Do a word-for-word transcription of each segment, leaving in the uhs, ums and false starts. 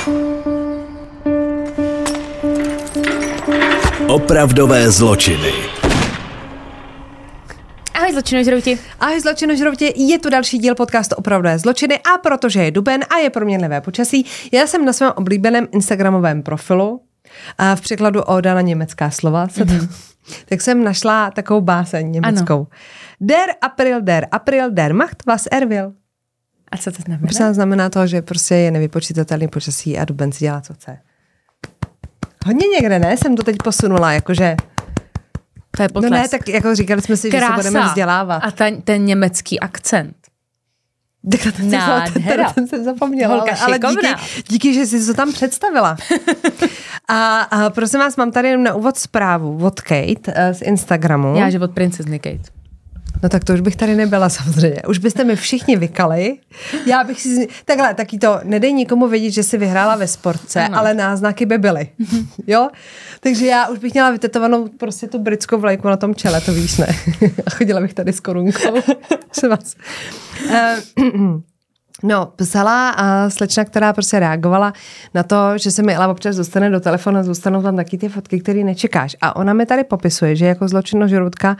Opravdové zločiny. Ahoj zločinožrouti. Ahoj zločinožrouti, je tu další díl podcastu Opravdové zločiny a protože je duben a je proměnlivé počasí, já jsem na svém oblíbeném instagramovém profilu a v překladu Oda na německá slova, mm-hmm. tak jsem našla takovou báseň německou. Ano. Der April, der April, der macht was er will. A co to znamená? To znamená to, že prostě je nevypočítatelný počasí a duben si dělá, co chce. Hodně někde, ne? Jsem to teď posunula, jakože... To je potlesk. No ne, tak jako říkali jsme si, Krása. že se budeme vzdělávat. A ten, ten německý akcent. Tak ten, ten, ten jsem zapomněla, Holka ale, ale díky, díky, že jsi to tam představila. a, a prosím vás, mám tady na úvod zprávu od Kate z Instagramu. Já, že od princezny Kate. No tak to už bych tady nebyla samozřejmě. Už byste mi všichni vykali. Já bych si... Takhle, taky to, nedej nikomu vědět, že jsi vyhrála ve sportce, ano. Ale náznaky by byly. Jo? Takže já už bych měla vytetovanou prostě tu britskou vlajku na tom čele, to víš, ne? A chodila bych tady s korunkou. vás. No, psala a slečna, která prostě reagovala na to, že se mi Ela občas dostane do telefonu a zůstanou tam taky ty fotky, které nečekáš. A ona mi tady popisuje, že jako zločinožroutka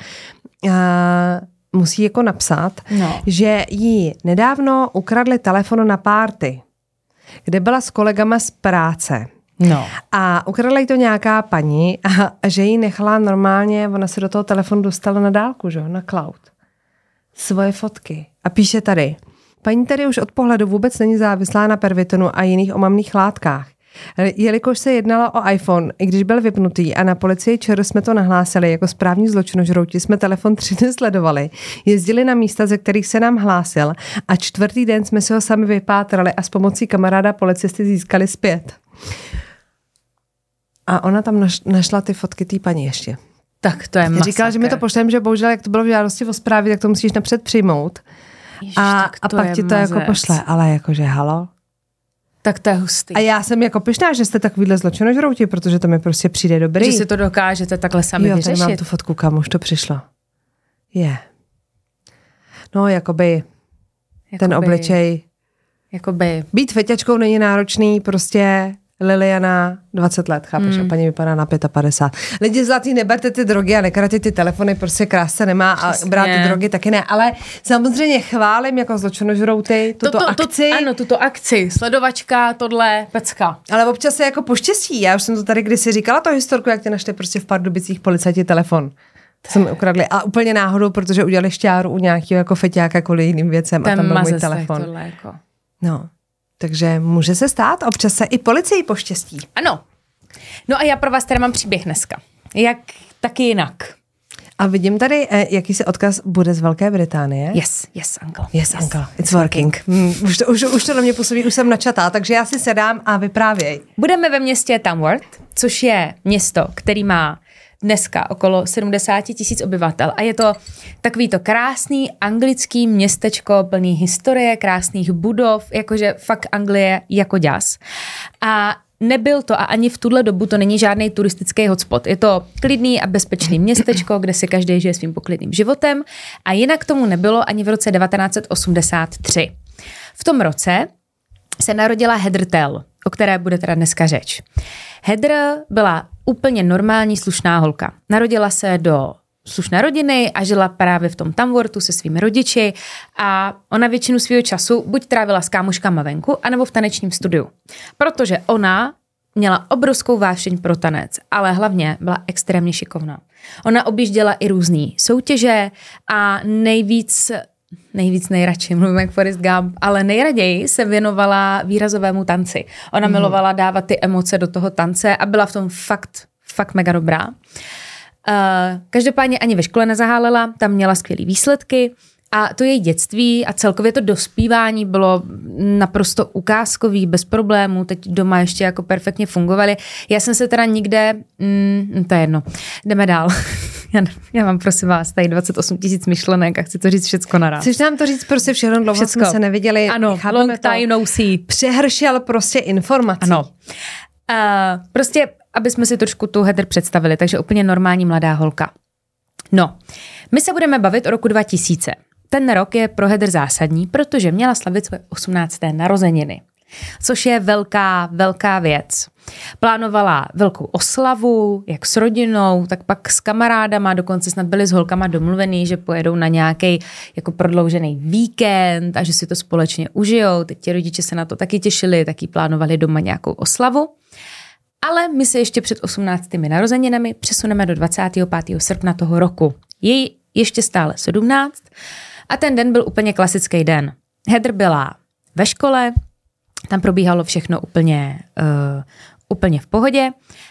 musí jako napsat, no. že jí nedávno ukradli telefon na párty, kde byla s kolegama z práce. No. A ukradla jí to nějaká paní a, a že jí nechala normálně, ona se do toho telefonu dostala na dálku, že? Na cloud. Svoje fotky. A píše tady, paní tady už od pohledu vůbec není závislá na pervitonu a jiných omamných látkách. Jelikož se jednalo o iPhone, i když byl vypnutý a na policii ČR jsme to nahlásili, jako správní zločinožrouti jsme telefon tři dny sledovali, jezdili na místa, ze kterých se nám hlásil a čtvrtý den jsme si ho sami vypátrali a s pomocí kamaráda policisty získali zpět. A ona tam našla ty fotky té paní ještě. Tak to je masakr. Říkala, že mi to pošlem, že bohužel, jak to bylo v žádosti o zprávě, tak to musíš napřed přijmout. Ježiš, a, a pak ti to mazec. Jako pošle. Ale jakože halo. Tak to je hustý. A já jsem jako pyšná, že jste takovýhle zločinožrouti, protože to mi prostě přijde dobrý. Že si to dokážete takhle sami jo, vyřešit. Jo, mám tu fotku, kam už to přišlo. Je. Yeah. No, jakoby, jakoby ten obličej. Jakoby. Být feťačkou není náročný, prostě Liliana, dvacet let, chápeš, hmm. a paní vypadá na padesát pět. Lidi zlatý, neberte ty drogy a nekraťte ty telefony, prostě krásce nemá a přesně. Brát ty drogy taky ne, ale samozřejmě chválím jako zločinožrouty tuto to, to, akci. To, ano, tuto akci, sledovačka, tohle, pecka. Ale občas se jako poštěstí, já už jsem to tady kdysi říkala, to historku, jak tě našli prostě v Pardubicích policajti telefon. To jsme ukradli a úplně náhodou, protože udělali šťáru u nějakého jako feťáka kvůli jiným věcem ten a tam byl můj telefon. Tohle jako. No. Takže může se stát, občas se i policii poštěstí. Ano. No a já pro vás tady mám příběh dneska. Jak taky jinak. A vidím tady, jaký se odkaz bude z Velké Británie. Yes, yes, uncle. Yes, yes uncle. It's working. Mm, už, to, už, už to na mě působí, už jsem načatá, takže já si sedám a vyprávěj. Budeme ve městě Tamworth, což je město, který má dneska okolo sedmdesát tisíc obyvatel a je to takový to krásný anglický městečko plný historie, krásných budov, jakože fakt Anglie jako děs. A nebyl to a ani v tuhle dobu to není žádný turistický hotspot. Je to klidný a bezpečný městečko, kde si každý žije svým poklidným životem a jinak tomu nebylo ani v roce devatenáct set osmdesát tři. V tom roce se narodila Heather Tell, o které bude teda dneska řeč. Heather byla úplně normální slušná holka. Narodila se do slušné rodiny a žila právě v tom Tamworthu se svými rodiči a ona většinu svého času buď trávila s kámoškama venku, anebo v tanečním studiu. Protože ona měla obrovskou vášeň pro tanec, ale hlavně byla extrémně šikovná. Ona objížděla i různý soutěže a nejvíc... Nejvíc nejradši, mluvím jak Forrest Gump, ale nejraději se věnovala výrazovému tanci. Ona mm. milovala dávat ty emoce do toho tance a byla v tom fakt, fakt mega dobrá. Uh, každopádně ani ve škole nezahálela, tam měla skvělý výsledky a to její dětství a celkově to dospívání bylo naprosto ukázkový, bez problémů, teď doma ještě jako perfektně fungovaly. Já jsem se teda nikde, mm, to je jedno, jdeme dál. Já, já mám, prosím vás, tady dvacet osm tisíc myšlenek a chci to říct všecko naraz. Chceš nám to říct prostě všechno, dlouho všecko. Jsme se neviděli. Ano, long time no see. Přehršel prostě informací. Ano. Uh, prostě, aby jsme si trošku tu Heather představili, takže úplně normální mladá holka. No, my se budeme bavit o roku dva tisíce. Ten rok je pro Heather zásadní, protože měla slavit svoje osmnácté narozeniny. což je velká, velká věc. Plánovala velkou oslavu, jak s rodinou, tak pak s kamarádama, dokonce snad byli s holkama domluvený, že pojedou na nějaký jako prodloužený víkend a že si to společně užijou. Teď ti rodiče se na to taky těšili, taky plánovali doma nějakou oslavu. Ale my se ještě před osmnáctými narozeninami přesuneme do dvacátého pátého srpna toho roku. Jej ještě stále sedmnáct a ten den byl úplně klasický den. Heather byla ve škole, tam probíhalo všechno úplně, uh, úplně v pohodě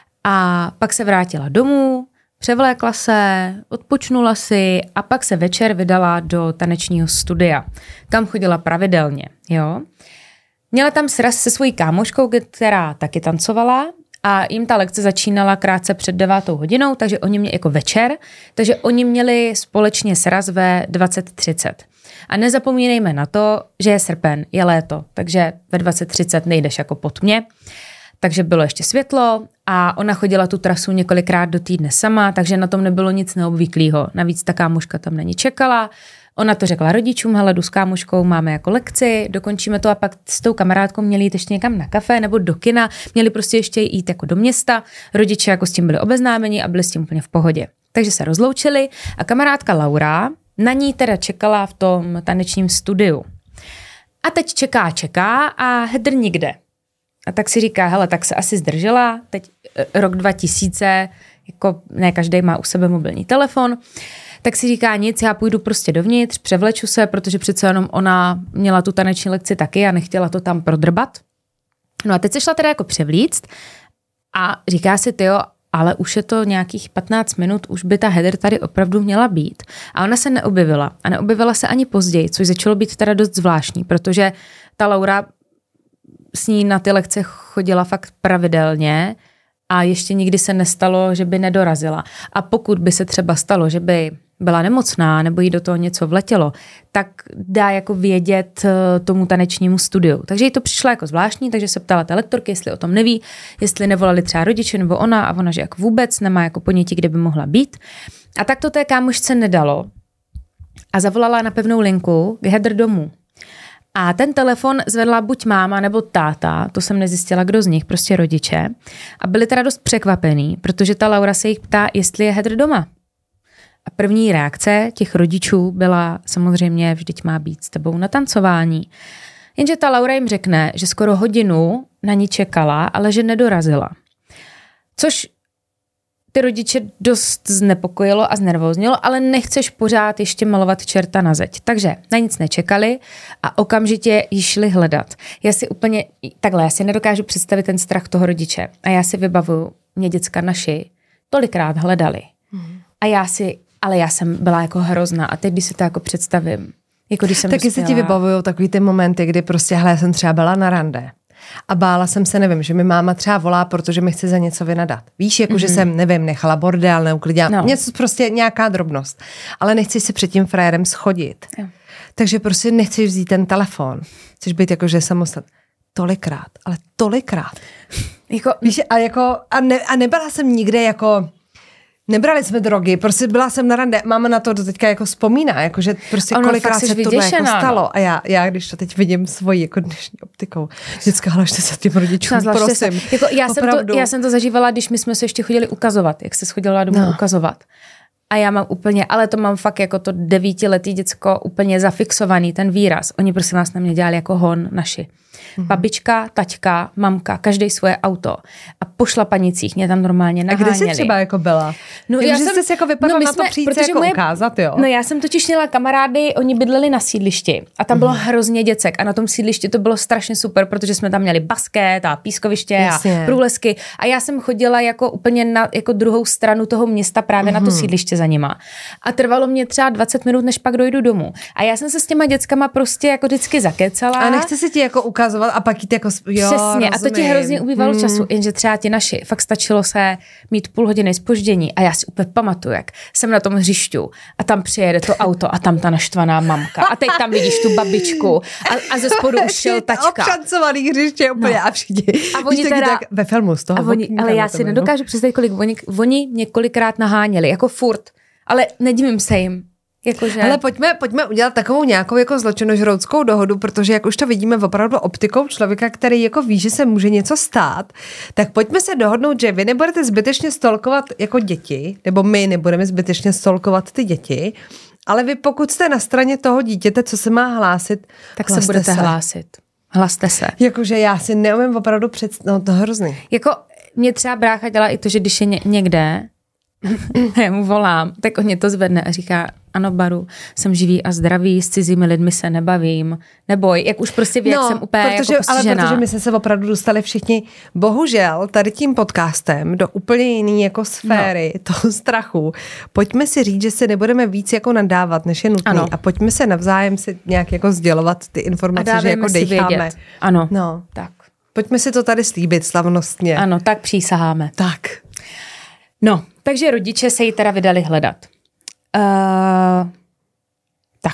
a pak se vrátila domů, převlékla se, odpočnula si a pak se večer vydala do tanečního studia, kam chodila pravidelně. Jo? Měla tam sraz se svojí kámoškou, která taky tancovala a jim ta lekce začínala krátce před devátou hodinou, takže oni měli jako večer, takže oni měli společně sraz ve dvacet třicet. A nezapomínejme na to, že je srpen, je léto, takže ve dvacet třicet nejdeš jako pod mě. Takže bylo ještě světlo a ona chodila tu trasu několikrát do týdne sama, takže na tom nebylo nic neobvyklého. Navíc ta kámoška tam na ní čekala. Ona to řekla rodičům, hele, jdu s kámoškou, máme jako lekci, dokončíme to a pak s tou kamarádkou měli jít ještě někam na kafe nebo do kina, měli prostě ještě jít jako do města. Rodiče jako s tím byli obeznámeni a byli s tím úplně v pohodě. Takže se rozloučili a kamarádka Laura na ní teda čekala v tom tanečním studiu. A teď čeká, čeká a Heather nikde. A tak si říká, hele, tak se asi zdržela, teď rok dva tisíce, jako ne každý má u sebe mobilní telefon, tak si říká nic, já půjdu prostě dovnitř, převleču se, protože přece jenom ona měla tu taneční lekci taky a nechtěla to tam prodrbat. No a teď se šla teda jako převlíct a říká si, tyjo, ale už je to nějakých patnáct minut, už by ta Heather tady opravdu měla být. A ona se neobjevila. A neobjevila se ani později, což začalo být teda dost zvláštní, protože ta Laura s ní na ty lekce chodila fakt pravidelně a ještě nikdy se nestalo, že by nedorazila. A pokud by se třeba stalo, že by byla nemocná nebo jí do toho něco vletělo, tak dá jako vědět tomu tanečnímu studiu. Takže jí to přišlo jako zvláštní, takže se ptala té lektorky, jestli o tom neví, jestli nevolali třeba rodiče nebo ona a ona, že jako vůbec nemá jako ponětí, kde by mohla být. A tak to té kámošce nedalo a zavolala na pevnou linku k Heather domů. A ten telefon zvedla buď máma nebo táta, to jsem nezjistila, kdo z nich, prostě rodiče. A byli teda dost překvapený, protože ta Laura se jich ptá, jestli je Heather doma. A první reakce těch rodičů byla samozřejmě, vždyť má být s tebou na tancování. Jenže ta Laura jim řekne, že skoro hodinu na ní čekala, ale že nedorazila. Což ty rodiče dost znepokojilo a znervóznilo, ale nechceš pořád ještě malovat čerta na zeď. Takže na nic nečekali a okamžitě ji šli hledat. Já si úplně, takhle, já si nedokážu představit ten strach toho rodiče. A já si vybavuju, mě děcka naši tolikrát hledali. Hmm. A já si, ale já jsem byla jako hrozná a teď, když si to jako představím, jako když jsem taky dospěla. se ti vybavují takový ty momenty, kdy prostě, hele, jsem třeba byla na rande. A bála jsem se, nevím, že mi máma třeba volá, protože mi chce za něco vynadat. Víš, jako mm-hmm. že jsem, nevím, nechala bordel, neuklidila, no. něco prostě nějaká drobnost. Ale nechci si před tím frérem schodit. Jo. Takže prostě nechceš vzít ten telefon. Chceš být jako, že samostatný. Tolikrát, ale tolikrát. Jako, víš, a jako, a, ne, a nebyla jsem nikde jako, nebrali jsme drogy, prostě byla jsem na rande, máma na to do teďka jako vzpomíná, jakože prostě ono, kolikrát se tohle jako stalo. A já, já, když to teď vidím svojí jako dnešní optikou, vždycky hlašte se tím rodičům, prosím. Se. Jako já, jsem to, já jsem to zažívala, když my jsme se ještě chodili ukazovat, jak se schodila domů no. ukazovat. A já mám úplně, ale to mám fakt jako to devítiletý děcko úplně zafixovaný, ten výraz. Oni prostě nás na mě dělali jako hon naši. Mm-hmm. Babička, taťka, mamka, každý svoje auto. A po šlapanicích mě tam normálně naháněli. A kde jsi třeba jako byla? No, já jsem jsi jako vypadla no, na to přijít jako moje, ukázat, jo? No já jsem totiž měla kamarády, oni bydleli na sídlišti a tam bylo mm-hmm. hrozně děcek a na tom sídlišti to bylo strašně super, protože jsme tam měli basket a pískoviště Jasně. a průlesky a já jsem chodila jako úplně na jako druhou stranu toho města právě mm-hmm. na to sídliště za nima. A trvalo mě třeba dvacet minut, než pak dojdu domů. A já jsem se s těma dětskama prostě jako vždycky zakecala. A nechce si ti jako ukazovat a pak jít jako jo, přesně, rozumím. A to ti hrozně ubývalo hmm. času, jenže třeba ti naši, fakt stačilo se mít půl hodiny zpoždění a já si úplně pamatuju, jak jsem na tom hřišťu a tam přijede to auto a tam ta naštvaná mamka a teď tam vidíš tu babičku a, a ze spodu už šel tačka. Obšancovaný hřiště úplně no. a všichni. A oni teda, tak ve filmu z toho. A oni, ale já si nedokážu představit, kolik oni, oni několikrát naháněli, jako furt, ale nedivím se jim. Jakože... Ale pojďme, pojďme udělat takovou nějakou jako zločinožroutskou dohodu, protože jak už to vidíme opravdu optikou člověka, který jako ví, že se může něco stát, tak pojďme se dohodnout, že vy nebudete zbytečně stalkovat jako děti, nebo my nebudeme zbytečně stalkovat ty děti, ale vy pokud jste na straně toho dítěte, co se má hlásit, tak se budete se. hlásit. Hlaste se. Jakože já si neumím opravdu představit, no to hrozný. Jako mě třeba brácha dělá i to, že když je ně, někde, já mu volám, tak on mě to zvedne a říká, ano Baru, jsem živý a zdravý, s cizími lidmi se nebavím, neboj, jak už prostě ví, no, jak jsem úplně protože, jako postižená. Ale protože my jsme se opravdu dostali všichni, bohužel, tady tím podcastem do úplně jiný jako sféry, no. toho strachu. Pojďme si říct, že se nebudeme víc jako nadávat, než je nutné. A pojďme se navzájem si nějak jako sdělovat ty informace, že jako dejcháme. Ano, no. tak. Pojďme si to tady slíbit slavnostně. Ano, tak přísaháme. Tak. No, takže rodiče se jí teda vydali hledat. Uh, tak.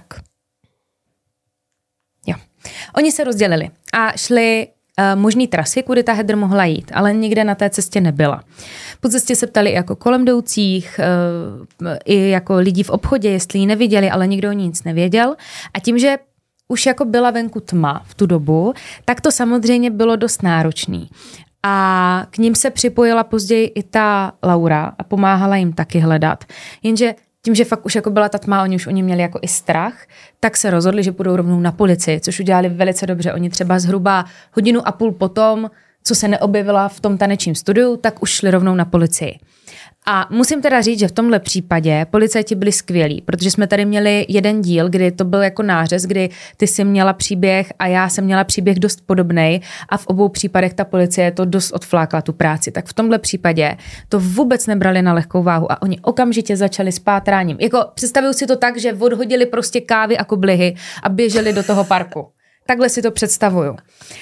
Jo. Oni se rozdělili a šli uh, možný trasy, kudy ta Heather mohla jít, ale nikde na té cestě nebyla. Po cestě se ptali i jako kolem jdoucích, uh, i jako lidí v obchodě, jestli ji neviděli, ale nikdo o ní nic nevěděl. A tím, že už jako byla venku tma v tu dobu, tak to samozřejmě bylo dost náročný. A k ním se připojila později i ta Laura a pomáhala jim taky hledat. Jenže tím, že fakt už jako byla ta tma, oni už oni měli jako i strach, tak se rozhodli, že půjdou rovnou na policii, což udělali velice dobře. Oni třeba zhruba hodinu a půl potom, co se neobjevila v tom tanečním studiu, tak už šli rovnou na policii. A musím teda říct, že v tomhle případě policajti byli skvělí, protože jsme tady měli jeden díl, kdy to byl jako nářez, kdy ty jsi měla příběh a já jsem měla příběh dost podobnej a v obou případech ta policie to dost odflákla tu práci. Tak v tomhle případě to vůbec nebrali na lehkou váhu a oni okamžitě začali s pátráním. Jako představuju si to tak, že odhodili prostě kávy a koblihy a běželi do toho parku. Takhle si to představuju.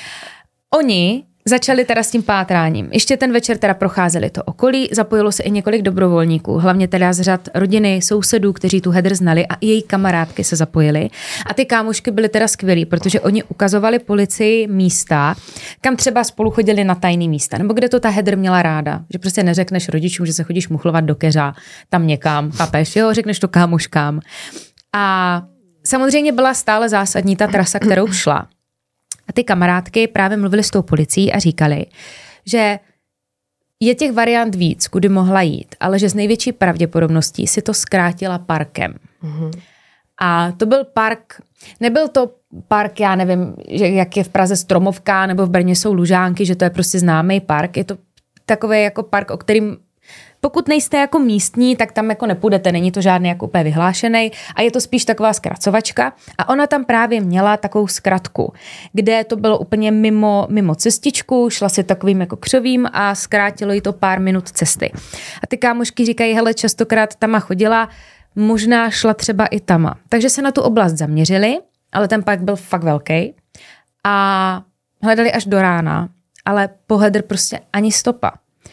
Oni začali teda s tím pátráním. Ještě ten večer teda procházeli to okolí, zapojilo se i několik dobrovolníků, hlavně teda z řad rodiny, sousedů, kteří tu Heather znali a i její kamarádky se zapojily. A ty kámošky byly teda skvělý, protože oni ukazovali policii místa, kam třeba spolu chodili na tajný místa, nebo kde to ta Heather měla ráda. Že prostě neřekneš rodičům, že se chodíš muchlovat do keřa, tam někam, chápeš, jo, řekneš to kámoškám. A samozřejmě byla stále zásadní ta trasa, kterou šla. A ty kamarádky právě mluvily s tou policií a říkali, že je těch variant víc, kudy mohla jít, ale že z největší pravděpodobností si to zkrátila parkem. Mm-hmm. A to byl park, nebyl to park, já nevím, jak je v Praze Stromovka nebo v Brně jsou Lužánky, že to je prostě známý park. Je to takový jako park, o kterým pokud nejste jako místní, tak tam jako nepůjdete, není to žádný jako úplně vyhlášený a je to spíš taková zkracovačka a ona tam právě měla takovou zkratku, kde to bylo úplně mimo, mimo cestičku, šla si takovým jako křovím a zkrátilo jí to pár minut cesty. A ty kámošky říkají, hele, častokrát tama chodila, možná šla třeba i tama. Takže se na tu oblast zaměřili, ale ten park byl fakt velký a hledali až do rána, ale po Heather prostě ani stopa.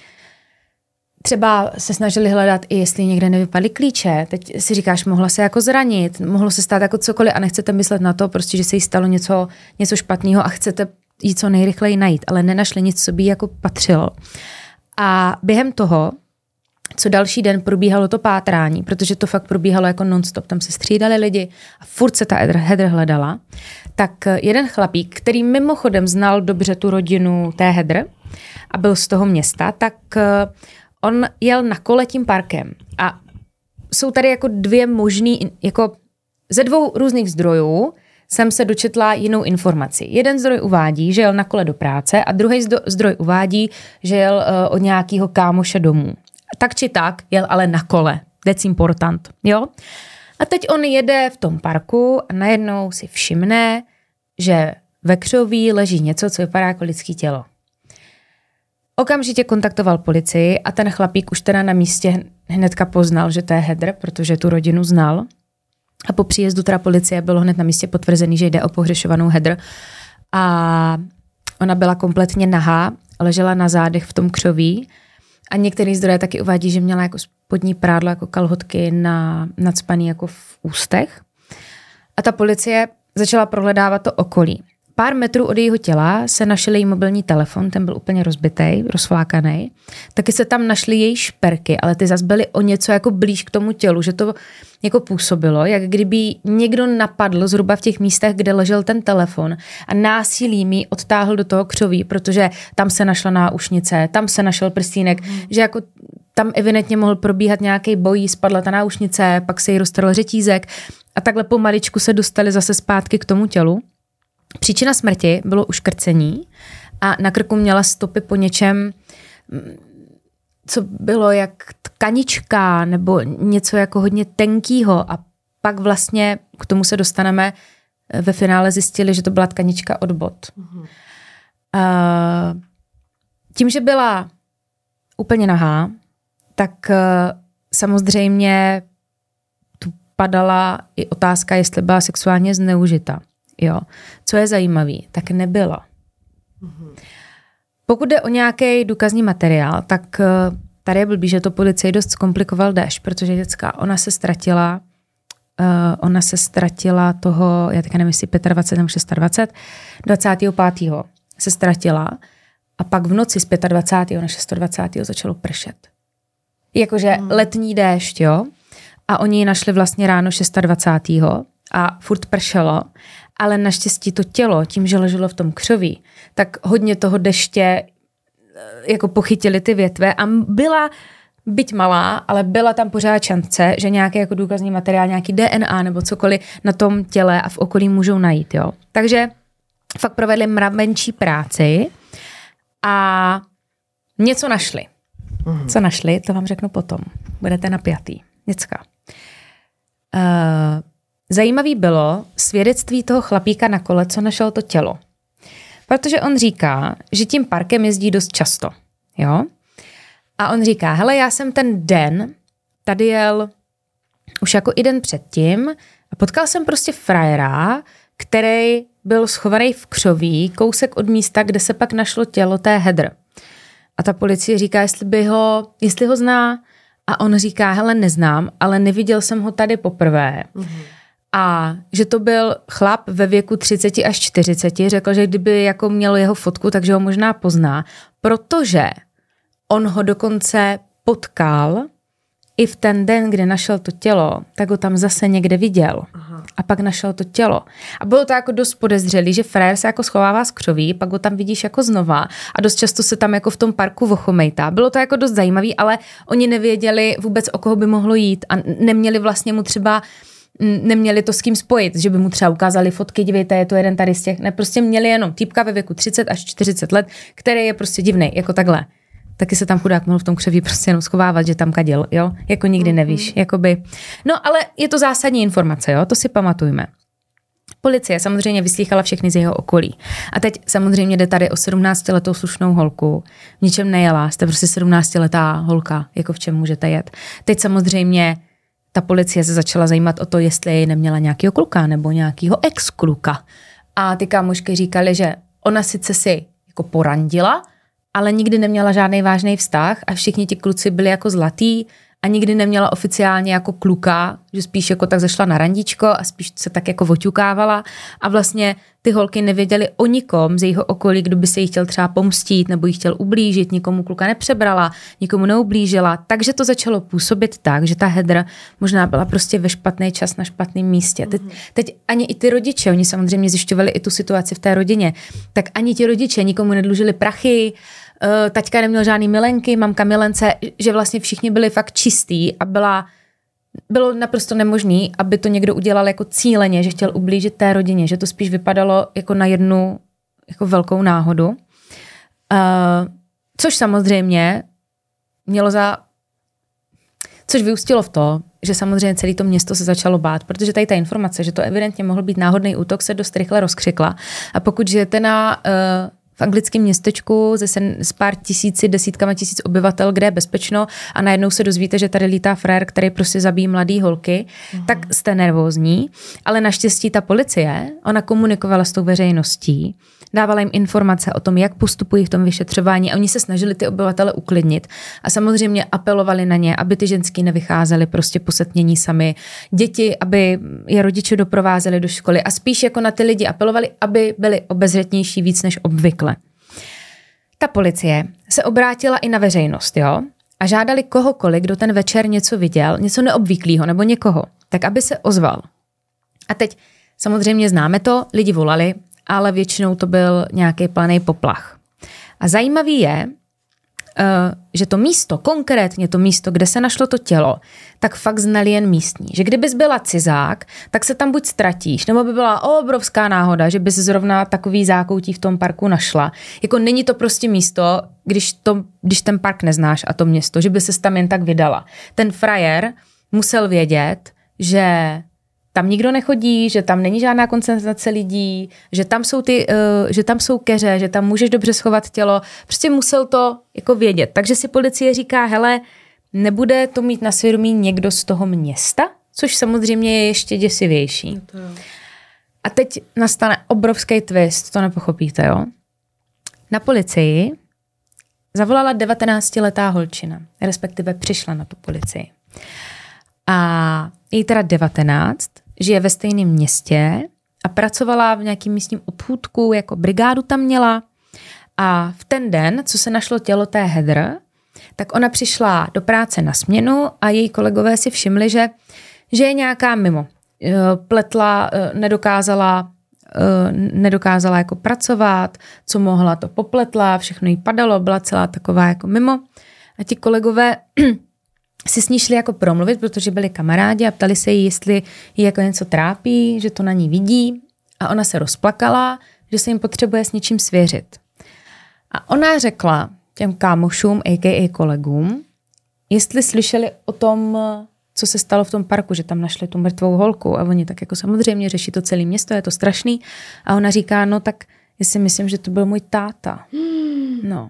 Třeba se snažili hledat i jestli někde nevypadly klíče. Teď si říkáš, mohla se jako zranit, mohlo se stát jako cokoliv a nechcete myslet na to, prostě, že se jí stalo něco, něco špatného a chcete jí co nejrychleji najít, ale nenašli nic, co by jí jako patřilo. A během toho, co další den probíhalo to pátrání, protože to fakt probíhalo jako non-stop, tam se střídali lidi a furt se ta Heather hledala, tak jeden chlapík, který mimochodem znal dobře tu rodinu té Heather a byl z toho města, tak on jel na kole tím parkem a jsou tady jako dvě možný, jako ze dvou různých zdrojů jsem se dočetla jinou informaci. Jeden zdroj uvádí, že jel na kole do práce a druhý zdroj uvádí, že jel uh, od nějakého kámoše domů. Tak či tak, jel ale na kole. That's important, jo? A teď on jede v tom parku a najednou si všimne, že ve křoví leží něco, co vypadá jako lidský tělo. Okamžitě kontaktoval policii a ten chlapík už teda na místě hnedka poznal, že to je Heather, protože tu rodinu znal. A po příjezdu teda policie bylo hned na místě potvrzený, že jde o pohřešovanou Heather. A ona byla kompletně nahá, ležela na zádech v tom křoví. A některý zdroje taky uvádí, že měla jako spodní prádlo, jako kalhotky na, nacpaný jako v ústech. A ta policie začala prohledávat to okolí. pár metrů od jejího těla se našel její mobilní telefon, ten byl úplně rozbitej, rozflákaný. Taky se tam našly její šperky, ale ty zas byly o něco jako blíž k tomu tělu, že to jako působilo, jak kdyby někdo napadl zhruba v těch místech, kde ležel ten telefon a násilím ji odtáhl do toho křoví, protože tam se našla náušnice, tam se našel prstínek, mm. že jako tam evidentně mohl probíhat nějaký boj, spadla ta náušnice, pak se jí roztrhl řetízek a takhle pomaličku se dostali zase zpátky k tomu tělu. Příčina smrti bylo uškrcení a na krku měla stopy po něčem, co bylo jak tkanička nebo něco jako hodně tenkýho a pak vlastně k tomu se dostaneme, ve finále zjistili, že to byla tkanička od bot. Mm-hmm. Uh, tím, že byla úplně nahá, tak uh, samozřejmě tu padala i otázka, jestli byla sexuálně zneužita. Jo. Co je zajímavý, tak nebyla. Mm-hmm. Pokud jde o nějaký důkazní materiál, tak uh, tady je blbý, že to policii dost zkomplikoval déšť, protože děcka, ona se ztratila, uh, ona se ztratila toho, já teďka nevím, jestli dvacet pět nebo dvacet šest, dvacátého pátého se ztratila a pak v noci z dvacátého pátého na dvacátého šestého začalo pršet. Jakože mm. letní déšť, jo. A oni ji našli vlastně ráno dvacátého šestého a furt pršelo, ale naštěstí to tělo, tím, že leželo v tom křoví, tak hodně toho deště jako pochytili ty větve a byla, byť malá, ale byla tam pořád šance, že nějaký jako důkazní materiál, nějaký D N A nebo cokoliv na tom těle a v okolí můžou najít, jo. Takže fakt provedli mravenčí práci a něco našli. Mm. Co našli, to vám řeknu potom. Budete napjatý. Děcka. Uh, zajímavý bylo svědectví toho chlapíka na kole, co našel to tělo. Protože on říká, že tím parkem jezdí dost často. Jo? A on říká, hele, já jsem ten den tady jel už jako i den předtím a potkal jsem prostě frajera, který byl schovaný v křoví, kousek od místa, kde se pak našlo tělo té Heather. A ta policie říká, jestli by ho, jestli ho zná. A on říká, hele, neznám, ale neviděl jsem ho tady poprvé. Mm-hmm. A že to byl chlap ve věku třicet až čtyřicet. Řekl, že kdyby jako měl jeho fotku, takže ho možná pozná. Protože on ho dokonce potkal i v ten den, kdy našel to tělo, tak ho tam zase někde viděl. Aha. A pak našel to tělo. A bylo to jako dost podezřelý, že frajer se jako schovává z křoví, pak ho tam vidíš jako znova a dost často se tam jako v tom parku vochomejtá. Bylo to jako dost zajímavý, ale oni nevěděli vůbec, o koho by mohlo jít a neměli vlastně mu třeba, neměli to s kým spojit, že by mu třeba ukázali fotky, dívejte, je to jeden tady z těch, ne, prostě měli jenom týpka ve věku třicet až čtyřicet let, který je prostě divnej, jako takhle. Taky se tam chudák mohl v tom křoví prostě jenom schovávat, že tam kadil, jo? Jako nikdy nevíš, jakoby. No, ale je to zásadní informace, jo? To si pamatujme. Policie samozřejmě vyslýchala všechny z jeho okolí. A teď samozřejmě jde tady o sedmnáctiletou slušnou holku. V ničem nejela, jste prostě sedmnáctiletá holka, jako v čem můžete jet. Teď samozřejmě ta policie se začala zajímat o to, jestli jej neměla nějakýho kluka nebo nějakýho ex-kluka. A ty kámošky říkali, že ona sice si jako porandila, ale nikdy neměla žádný vážný vztah a všichni ti kluci byli jako zlatý a nikdy neměla oficiálně jako kluka, že spíš jako tak zašla na randíčko a spíš se tak jako oťukávala a vlastně ty holky nevěděly o nikom z jejího okolí, kdo by se jí chtěl třeba pomstít nebo jí chtěl ublížit, nikomu kluka nepřebrala, nikomu neublížila, takže to začalo působit tak, že ta Heather možná byla prostě ve špatný čas na špatném místě. Teď, teď ani i ty rodiče, oni samozřejmě zjišťovali i tu situaci v té rodině, tak ani ti rodiče nikomu nedlužili prachy, taťka neměl žádný milenky, mamka milence, že vlastně všichni byli fakt čistý a byla, bylo naprosto nemožný, aby to někdo udělal jako cíleně, že chtěl ublížit té rodině, že to spíš vypadalo jako na jednu jako velkou náhodu. Uh, což samozřejmě mělo za... Což vyústilo v to, že samozřejmě celé to město se začalo bát, protože tady ta informace, že to evidentně mohl být náhodný útok, se dost rychle rozkřikla. A pokud žijete na... Uh, v v anglickém městečku se s pár tisíci, desítkama tisíc obyvatel, kde je bezpečno a najednou se dozvíte, že tady lítá frajer, který prostě zabíjí mladý holky, mm. tak jste nervózní, ale naštěstí ta policie, ona komunikovala s tou veřejností, dávala jim informace o tom, jak postupují v tom vyšetřování a oni se snažili ty obyvatele uklidnit a samozřejmě apelovali na ně, aby ty ženský nevycházely prostě po setmění sami, děti, aby je rodiče doprovázeli do školy a spíš jako na ty lidi apelovali, aby byli obezřetnější víc než obvykle. Ta policie se obrátila i na veřejnost, jo? A žádali kohokoliv, kdo ten večer něco viděl, něco neobvyklého nebo někoho, tak aby se ozval. A teď samozřejmě známe to, lidi volali, ale většinou to byl nějaký planý poplach. A zajímavý je, že to místo, konkrétně to místo, kde se našlo to tělo, tak fakt znali jen místní. Že kdybys byla cizák, tak se tam buď ztratíš, nebo by byla obrovská náhoda, že bys zrovna takový zákoutí v tom parku našla. Jako není to prostě místo, když, to, když ten park neznáš a to město, že by ses tam jen tak vydala. Ten frajer musel vědět, že tam nikdo nechodí, že tam není žádná koncentrace lidí, že tam jsou ty, uh, že tam jsou keře, že tam můžeš dobře schovat tělo. Prostě musel to jako vědět. Takže si policie říká, hele, nebude to mít na svědomí někdo z toho města, což samozřejmě je ještě děsivější. A teď nastane obrovský twist, to nepochopíte, jo? Na policii zavolala devatenáctiletá holčina, respektive přišla na tu policii. A jí teda devatenáct, žije ve stejném městě a pracovala v nějakým místním obchůdku, jako brigádu tam měla. A v ten den, co se našlo tělo té Heather, tak ona přišla do práce na směnu a její kolegové si všimli, že, že je nějaká mimo. Pletla, nedokázala, nedokázala jako pracovat, co mohla, to popletla, všechno jí padalo, byla celá taková jako mimo. A ti kolegové si s ní šli jako promluvit, protože byli kamarádi a ptali se jí, jestli jí jako něco trápí, že to na ní vidí a ona se rozplakala, že se jim potřebuje s něčím svěřit. A ona řekla těm kámošům, a k a kolegům, jestli slyšeli o tom, co se stalo v tom parku, že tam našli tu mrtvou holku a oni tak jako samozřejmě řeší to celé město, je to strašný. A ona říká, no tak já si myslím, že to byl můj táta. No.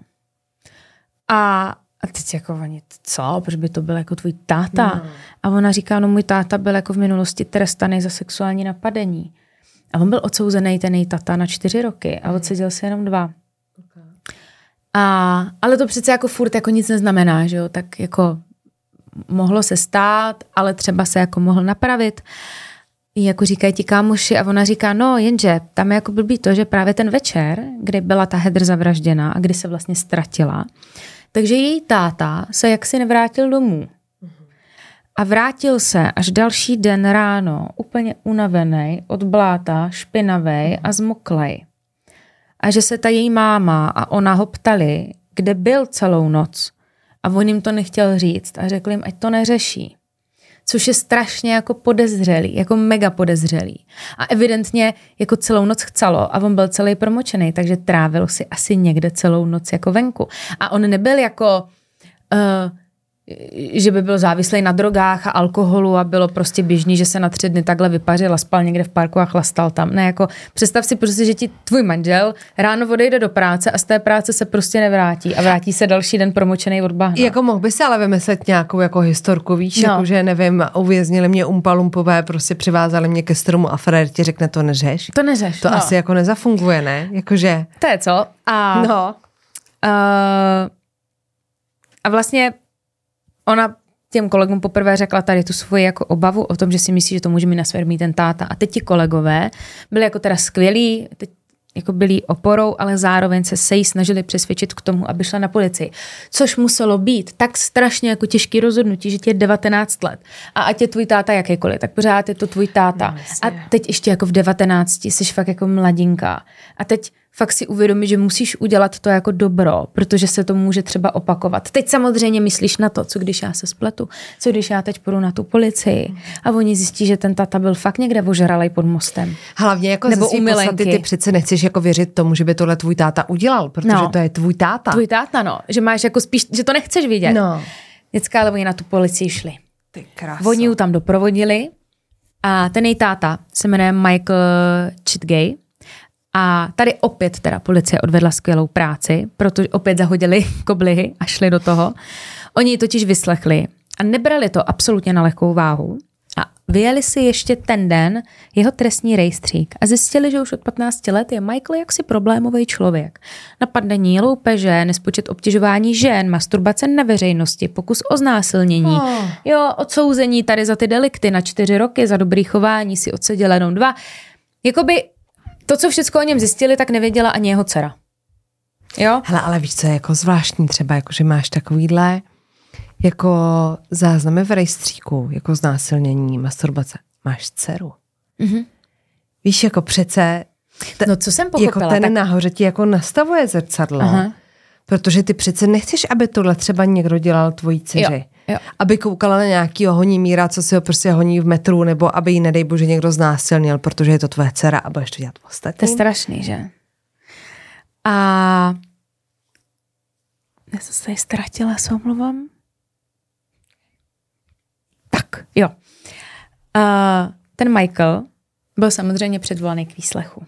A A teď jako oni, co? Proč by to byl jako tvůj táta? No. A ona říká, no můj táta byl jako v minulosti trestaný za sexuální napadení. A on byl odsouzený, ten její tata, na čtyři roky a odseděl se jenom dva. Okay. A, ale to přece jako furt jako nic neznamená, že jo? Tak jako mohlo se stát, ale třeba se jako mohl napravit. Jako říkají ti kámoši a ona říká, no jenže tam je jako blbý to, že právě ten večer, kdy byla ta Heather zavražděna a kdy se vlastně ztratila, takže její táta se jaksi nevrátil domů. A vrátil se až další den ráno, úplně unavený, od bláta, špinavej a zmoklej. A že se ta její máma a ona ho ptali, kde byl celou noc. A on jim to nechtěl říct a řekl jim, ať to neřeší. Což je strašně jako podezřelý, jako mega podezřelý. A evidentně jako celou noc chcelo a on byl celý promočený, takže trávil si asi někde celou noc jako venku. A on nebyl jako, uh, že by byl závislý na drogách a alkoholu a bylo prostě běžný, že se na tři dny takhle vypařil a spal někde v parku a chlastal tam. Ne, jako představ si prostě, že ti tvůj manžel ráno odejde do práce a z té práce se prostě nevrátí a vrátí se další den promočený od bahna. Jako mohl by se ale vymyslet nějakou jako historku, víš, no. Jako že nevím, uvěznili mě umpalumpové, prostě přivázali mě ke stromu a frajer ti řekne, to neřeš. To neřeš, To no. asi jako nezafunguje, ne? Jakože. To je co? A, no. uh, a vlastně ona těm kolegům poprvé řekla tady tu svoji jako obavu o tom, že si myslí, že to může mít na svědomí ten táta. A teď ti kolegové byli jako teda skvělí, teď jako byli oporou, ale zároveň se se jí snažili přesvědčit k tomu, aby šla na policii. Což muselo být tak strašně jako těžký rozhodnutí, že ti je devatenáct let. A ať je tvůj táta jakýkoliv, tak pořád je to tvůj táta. No, a teď ještě jako v devatenácti jsi fakt jako mladinka. A teď fakt si uvědomit, že musíš udělat to jako dobro, protože se to může třeba opakovat. Teď samozřejmě myslíš na to, co když já se spletu, co když já teď půjdu na tu policii a oni zjistí, že ten tata byl fakt někde ožralej pod mostem. Hlavně jako nebo ze svý podstaty ty přece nechceš jako věřit tomu, že by tohle tvůj táta udělal, protože no. to je tvůj táta. Tvůj táta, no. Že máš jako spíš, že to nechceš vidět. No. Děcka, ale oni na tu policii šli. Ty krása. Oni ji tam doprovodili a ten její táta se jmenuje Michael Chitgay A tady opět teda policie odvedla skvělou práci, protože opět zahodili koblihy a šli do toho. Oni ji totiž vyslechli a nebrali to absolutně na lehkou váhu. A vyjeli si ještě ten den jeho trestní rejstřík a zjistili, že už od patnácti let je Michael jaksi problémový člověk. Napadení, loupeže, nespočet obtěžování žen, masturbace na veřejnosti, pokus o znásilnění, oh. jo, odsouzení tady za ty delikty na čtyři roky, za dobrý chování si odseděl jenom dva. Jakoby to, co všechno o něm zjistili, tak nevěděla ani jeho dcera. Jo? Hele, ale víš, co je jako zvláštní třeba, jako že máš takovýhle jako záznamy v rejstříku, jako znásilnění, masturbace. Máš dceru. Mm-hmm. Víš, jako přece t- no, co jsem pochopila, jako ten tak... nahoře ti jako nastavuje zrcadlo, Aha. protože ty přece nechceš, aby tohle třeba někdo dělal tvojí dceři. Jo. Jo. Aby koukala na nějakýho honímíra, co si ho prostě honí v metru, nebo aby jí, nedej bože, někdo znásilnil, protože je to tvoje dcera a budeš to dělat ostatní. To je strašný, že? A já jsem se tady ztratila, se omluvám. Tak, jo. Uh, ten Michael byl samozřejmě předvolaný k výslechu.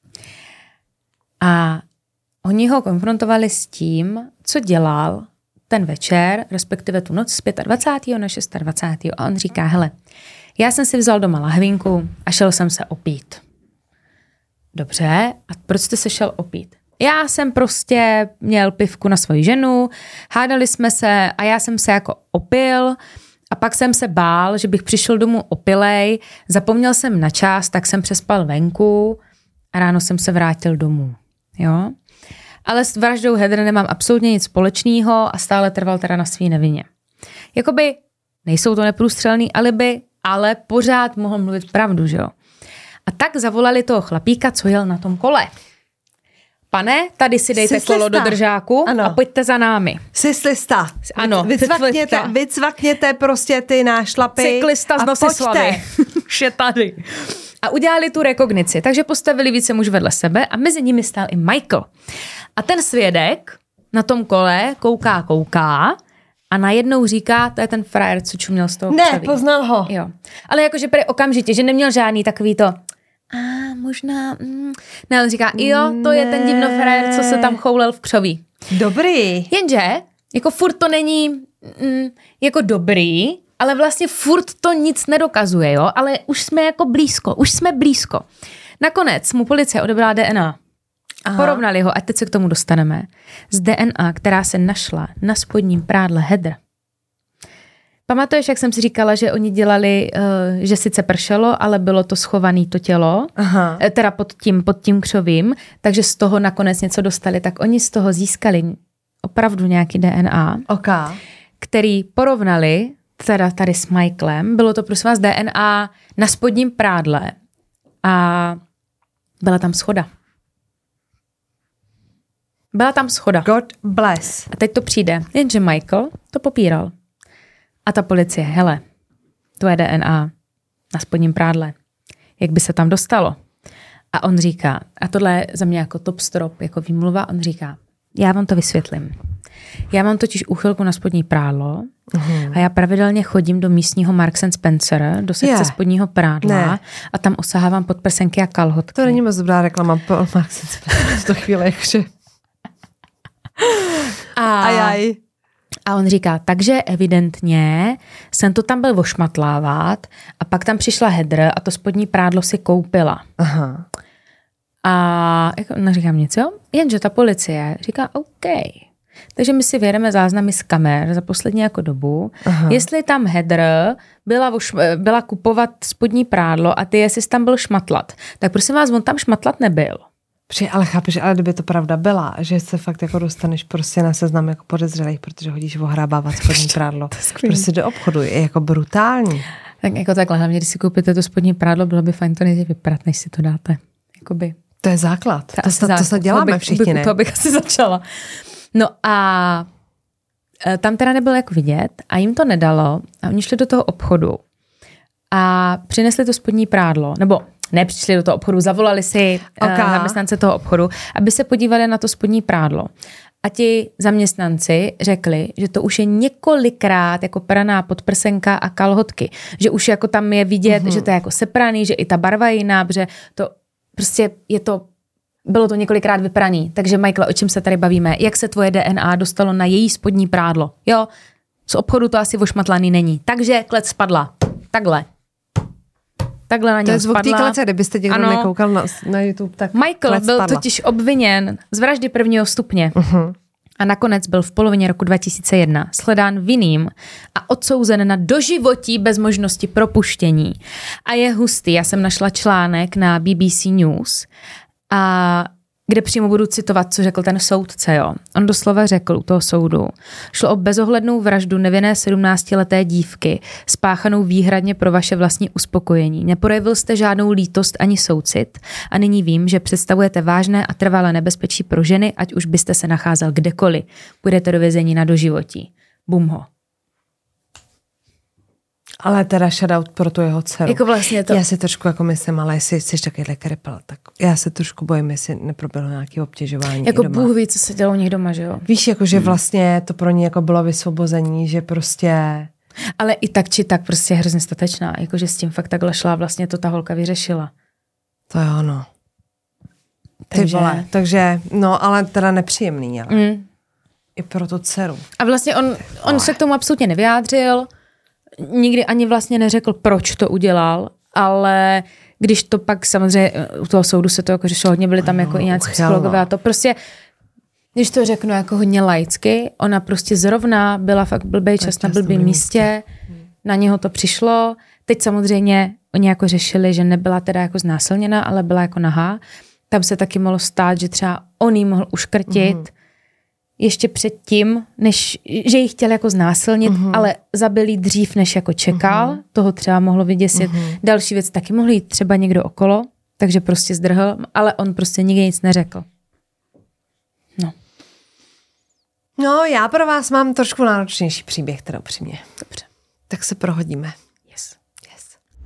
A oni ho konfrontovali s tím, co dělal ten večer, respektive tu noc z dvacátého pátého na dvacátého šestého A on říká, hele, já jsem si vzal doma lahvinku a šel jsem se opít. Dobře, a proč jste se šel opít? Já jsem prostě měl pivku na svoji ženu, hádali jsme se a já jsem se jako opil a pak jsem se bál, že bych přišel domů opilej, zapomněl jsem na čas, tak jsem přespal venku a ráno jsem se vrátil domů. Jo? Ale s vraždou Heather nemám absolutně nic společného a stále trval teda na svý nevině. Jakoby nejsou to neprůstřelný alibi, ale pořád mohl mluvit pravdu, že jo. A tak zavolali toho chlapíka, co jel na tom kole. Pane, tady si dejte Syslista. Kolo do držáku ano. a pojďte za námi. Syslista. Ano. Vycvakněte, vycvakněte prostě ty nášlapy. Cyklista z Nosislavy. Už je tady. A udělali tu rekognici, takže postavili více muž vedle sebe a mezi nimi stál i Michael. A ten svědek na tom kole kouká, kouká a najednou říká, to je ten frajer, co čuměl z toho Ne, křoví. poznal ho. Jo. Ale jakože prý okamžitě, že neměl žádný takový to, a možná, mm. ne, on říká, jo, to ne. je ten divno frajer, co se tam choulel v křoví. Dobrý. Jenže, jako furt to není mm, jako dobrý, ale vlastně furt to nic nedokazuje, jo, ale už jsme jako blízko, už jsme blízko. Nakonec mu policie odebrala D N A. Aha. Porovnali ho, a teď se k tomu dostaneme, z D N A, která se našla na spodním prádle Heather. Pamatuješ, jak jsem si říkala, že oni dělali, uh, že sice pršelo, ale bylo to schované to tělo, Aha. teda pod tím, pod tím křovím, takže z toho nakonec něco dostali, tak oni z toho získali opravdu nějaký D N A, okay. který porovnali teda tady s Michaelem. Bylo to prosím vás D N A na spodním prádle a byla tam shoda. Byla tam shoda. God bless. A teď to přijde, jenže Michael to popíral. A ta policie, hele, to je D N A na spodním prádle. Jak by se tam dostalo? A on říká, a tohle je za mě jako top strop, jako výmluva, on říká, já vám to vysvětlím. Já mám totiž úchylku na spodní prádlo uhum. a já pravidelně chodím do místního Marks and Spencer, do sekce yeah. spodního prádla ne. a tam osahávám podprsenky a kalhotky. To není moc dobrá reklama po Marks and Spencer v to chvíli, jakže. A, Ajaj. a on říká, takže evidentně jsem to tam byl vošmatlávat a pak tam přišla Heather a to spodní prádlo si koupila. Aha. A jako, neříkám nic, jo? Jenže ta policie říká, OK. Takže my si vyjedeme záznamy z kamer za poslední jako dobu. Aha. Jestli tam Heather byla, byla kupovat spodní prádlo a ty jestli tam byl šmatlat, tak prosím vás, on tam šmatlat nebyl. Při, ale chápeš, ale kdyby to pravda byla, že se fakt jako dostaneš prostě na seznam jako podezřelých, protože hodíš ohrabávat spodní prádlo. Prostě do obchodu je jako brutální. Tak jako takhle, hlavně když si koupíte to spodní prádlo, bylo by fajn to nejdřív vypadat, než si to dáte. Jakoby. To je základ. To, to, to, to se děláme bych, všichni, ne? To bych asi začala. No a tam teda nebylo jako vidět a jim to nedalo a oni šli do toho obchodu a přinesli to spodní prádlo, nebo nepřišli do toho obchodu, zavolali si okay. zaměstnance toho obchodu, aby se podívali na to spodní prádlo. A ti zaměstnanci řekli, že to už je několikrát jako praná podprsenka a kalhotky. Že už jako tam je vidět, mm-hmm. že to je jako sepraný, že i ta barva je jiná, že to prostě je to bylo to několikrát vypraný. Takže Michael, o čem se tady bavíme? Jak se tvoje D N A dostalo na její spodní prádlo? Jo, z obchodu to asi ošmatlaný není. Takže klec spadla. Takhle. Takhle na něj To je zvuk té spadla. klece, kdybyste někdo Ano. nekoukal na, na YouTube, tak Michael byl spadla. totiž obviněn z vraždy prvního stupně. Uh-huh. A nakonec byl v polovině roku dva tisíce jedna shledán vinným a odsouzen na doživotí bez možnosti propuštění. A je hustý, já jsem našla článek na B B C News, a kde přímo budu citovat, co řekl ten soudce. Jo. On doslova řekl u toho soudu, šlo o bezohlednou vraždu nevinné sedmnáctileté dívky, spáchanou výhradně pro vaše vlastní uspokojení. Neprojevil jste žádnou lítost ani soucit a nyní vím, že představujete vážné a trvalé nebezpečí pro ženy, ať už byste se nacházel kdekoliv. Půjdete do vězení na doživotí. Bum ho. Ale teda shoutout pro tu jeho dceru. Jako vlastně to... Já si trošku jako myslím, ale jestli jsi takovýhle krepel, tak já se trošku bojím, jestli neproběhlo nějaké obtěžování Jako doma. Bůh ví, co se dělo u nich doma, že jo? Víš, jako že vlastně to pro ní jako bylo vysvobození, že prostě... Ale i tak či tak prostě je hrozně statečná. Jakože s tím fakt takhle šla, vlastně to ta holka vyřešila. To je ono. Ty Takže- vole, takže, no ale teda nepříjemný, ale Mm. i pro tu dceru. A vlastně on, on se k tomu absolutně nevyjádřil, nikdy ani vlastně neřekl, proč to udělal, ale když to pak samozřejmě u toho soudu se to jako řešilo hodně, byly tam jako i nějací psychologové a to prostě, když to řeknu jako hodně laicky, ona prostě zrovna byla fakt blbej čas na blbým místě, na něho to přišlo, teď samozřejmě oni jako řešili, že nebyla teda jako znásilněna, ale byla jako nahá, tam se taky mohlo stát, že třeba on jí mohl uškrtit, mm. ještě předtím, než, že ji chtěl jako znásilnit, uh-huh. ale zabil jí dřív, než jako čekal. Uh-huh. Toho třeba mohlo vyděsit. Uh-huh. Další věc, taky mohl jít třeba někdo okolo, takže prostě zdrhl, ale on prostě nikdy nic neřekl. No. No, já pro vás mám trošku náročnější příběh, teda upřímně. Dobře. Tak se prohodíme. Yes. Yes.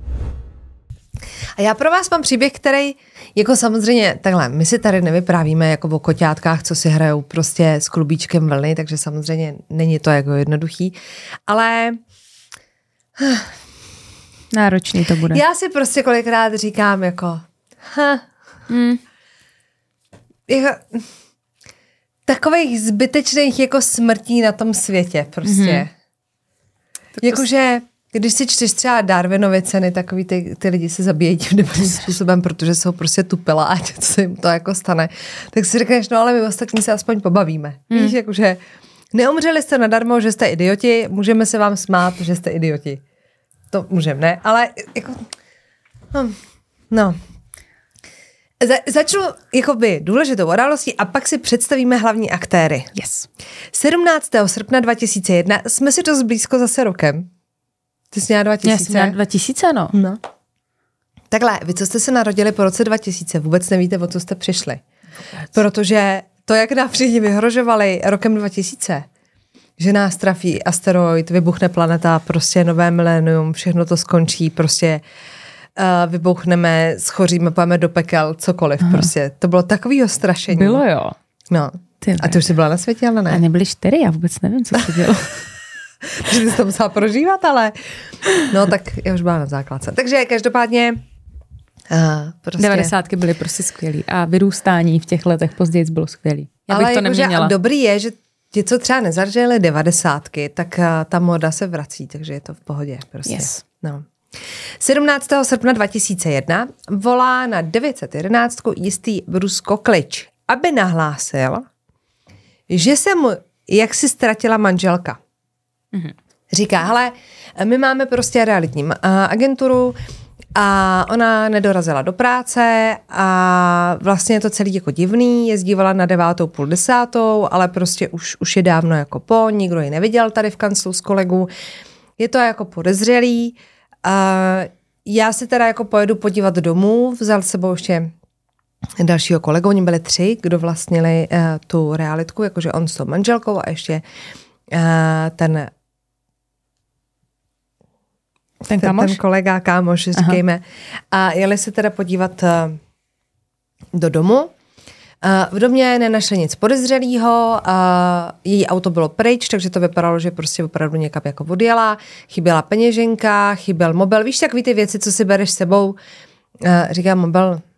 A já pro vás mám příběh, který, jako samozřejmě, takhle, my si tady nevyprávíme jako o koťátkách, co si hrajou prostě s klubíčkem vlny, takže samozřejmě není to jako jednoduchý, ale Náročný to bude. já si prostě kolikrát říkám jako, ha, Mm. jako takových zbytečných jako smrtí na tom světě prostě. Mm-hmm. Jakože, když si čteš třeba Darwinovy ceny, takový ty, ty lidi se zabíjejí tím dobrým způsobem, protože jsou prostě tupela a co se jim to jako stane. Tak si řekneš, no ale my ostatní se aspoň pobavíme. Mm. Víš, jakože neumřeli jste nadarmo, že jste idioti, můžeme se vám smát, že jste idioti. To můžeme, ne? Ale jako, no, no. Za, začnu jakoby důležitou událostí a pak si představíme hlavní aktéry. Yes. sedmnáctého srpna dva tisíce jedna jsme si dost blízko zase rokem. Ty jsi měla dva tisíce? Já jsem měla dva tisíce, no. No. Takhle, vy, co jste se narodili po roce dva tisíce, vůbec nevíte, o co jste přišli. Vůbec. Protože to, jak nám všichni vyhrožovali rokem dva tisíce, že nás trafí asteroid, vybuchne planeta, prostě nové milénium, všechno to skončí, prostě uh, vybuchneme, schoříme, půjdeme do pekel, cokoliv. Aha. Prostě. To bylo takovýho strašení. Bylo jo. No. Ty a ty už jsi byla na světě, ale ne? A nebyly čtyři, já vůbec nevím, co se dělo. Takže ty jsi to musela prožívat, ale no tak já už byla na základce. Takže každopádně uh, prostě... devadesátky byly prostě skvělý a vyrůstání v těch letech později bylo skvělý. Já bych ale to jako, neměnila. Dobrý je, že ti, co třeba nezažili devadesátky, tak uh, ta moda se vrací, takže je to v pohodě. Prostě. Yes. No. sedmnáctého srpna dva tisíce jedna volá na devět set jedenáct jistý Brusko Klič, aby nahlásil, že se mu jaksi ztratila manželka. Mm-hmm. Říká, hele, my máme prostě realitní agenturu a ona nedorazila do práce a vlastně je to celý jako divný, jezdívala na devátou, půl desátou, ale prostě už, už je dávno jako po, nikdo ji neviděl tady v kanclu s kolegů. Je to jako podezřelý. A já si teda jako pojedu podívat domů, vzal s sebou ještě dalšího kolegu, oni byli tři, kdo vlastnili uh, tu realitku, jakože on s tou manželkou a ještě uh, ten Ten kámoš? Ten kolega, kámoš, říkejme. A jeli se teda podívat uh, do domu. Uh, v domě nenašli nic podezřelého, uh, její auto bylo pryč, takže to vypadalo, že prostě opravdu někam jako odjela. Chyběla peněženka, chyběl mobil. Víš, takový ty věci, co si bereš s sebou. Uh, říkám, mobil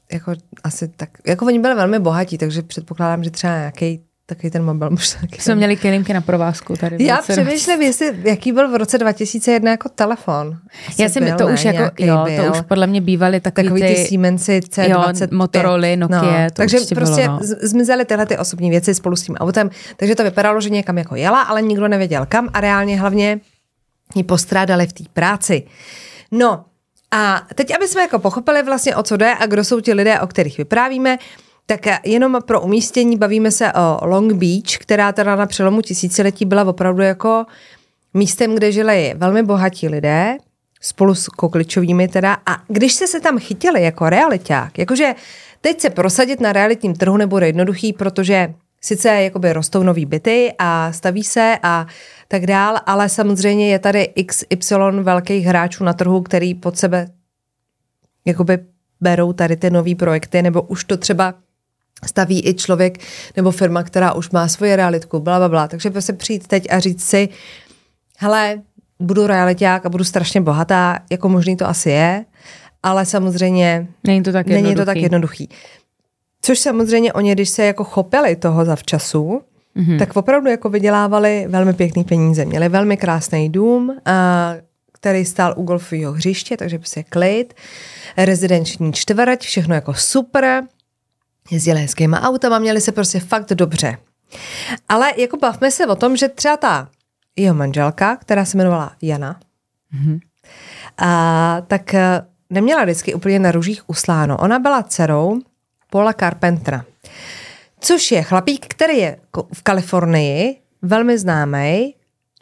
jako asi tak, jako oni byli velmi bohatí, takže předpokládám, že třeba nějaký takový ten mobil možná taky. Jsme měli kelímky na provázku tady. Já přemýšlím, jestli, jaký byl v roce dva tisíce jedna jako telefon. Já jsem, byl, to ne, už jako, jo, byl. to už podle mě bývaly takový, takový ty, ty Siemensy C dvacet pět. Jo, Motorola, Nokia, no, to takže prostě bylo, no. zmizely tyhle ty osobní věci spolu s tím autem, takže to vypadalo, že někam jako jela, ale nikdo nevěděl kam a reálně hlavně ji postrádali v té práci. No a teď, aby jsme jako pochopili vlastně, o co jde a kdo jsou ti lidé, o kterých vyprávíme, tak jenom pro umístění bavíme se o Long Beach, která teda na přelomu tisíciletí byla opravdu jako místem, kde žili velmi bohatí lidé, spolu s Kokličovými teda, a když se se tam chytili jako realiťák, jakože teď se prosadit na realitním trhu nebude jednoduchý, protože sice jakoby rostou nový byty a staví se a tak dál, ale samozřejmě je tady iks ypsilon velkých hráčů na trhu, který pod sebe jakoby berou tady ty nový projekty, nebo už to třeba staví i člověk nebo firma, která už má svoji realitku, bla, bla, bla. Takže prostě přijít teď a říct si, hele, budu realiťák a budu strašně bohatá, jako možný to asi je, ale samozřejmě není to tak není jednoduchý. to tak jednoduchý. Což samozřejmě oni, když se jako chopili toho zavčasu, mm-hmm. tak opravdu jako vydělávali velmi pěkný peníze. Měli velmi krásný dům, a, který stál u golfového hřiště, takže prostě klid, rezidenční čtvrť, všechno jako super, jezdili hezkýma autama, měli se prostě fakt dobře. Ale jako bavme se o tom, že třeba ta jeho manželka, která se jmenovala Jana, mm-hmm. a, tak neměla vždycky úplně na růžích usláno. Ona byla dcerou Paula Carpentera, což je chlapík, který je v Kalifornii velmi známý.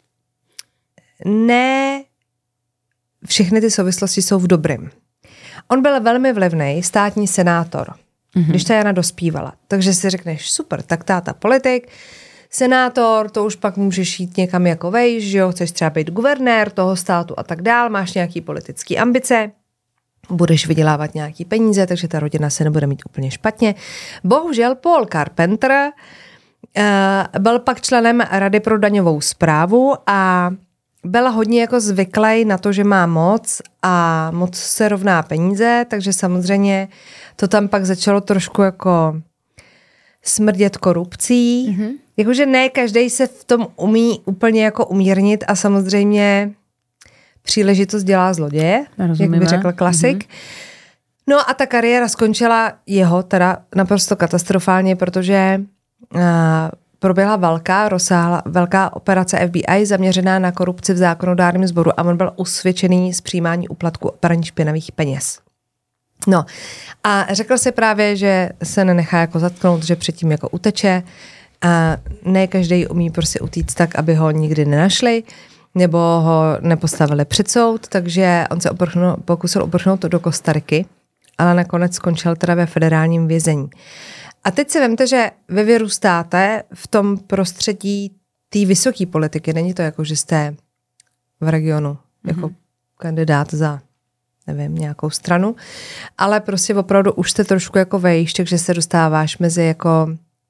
Ne všechny ty souvislosti jsou v dobrým. On byl velmi vlivný státní senátor, mm-hmm. když ta Jana dospívala. Takže si řekneš, super, tak táta politik, senátor, to už pak můžeš jít někam jako vejš, že jo, chceš třeba být guvernér toho státu a tak dál, máš nějaký politický ambice, budeš vydělávat nějaký peníze, takže ta rodina se nebude mít úplně špatně. Bohužel Paul Carpenter uh, byl pak členem Rady pro daňovou správu a byl hodně jako zvyklý na to, že má moc a moc se rovná peníze, takže samozřejmě to tam pak začalo trošku jako smrdět korupcí. Mm-hmm. Jakože ne každý se v tom umí úplně jako umírnit a samozřejmě příležitost dělá zloděje, jak by řekl klasik. Mm-hmm. No a ta kariéra skončila jeho teda naprosto katastrofálně, protože uh, proběhla velká, rozsáhla, velká operace F B I zaměřená na korupci v zákonodárném sboru a on byl usvědčený z přijímání úplatku a praní špinavých peněz. No a řekl si právě, že se nenechá jako zatknout, že předtím jako uteče a ne každý umí prostě utíct tak, aby ho nikdy nenašli nebo ho nepostavili před soud, takže on se oprchnul, pokusil uprchnout do Kostariky, ale nakonec skončil teda ve federálním vězení. A teď si vemte, že vy vyrůstáte v tom prostředí té vysoké politiky. Není to jako, že jste v regionu mm-hmm. jako kandidát za, nevím, nějakou stranu, ale prostě opravdu už jste trošku jako vejš, takže se dostáváš mezi jako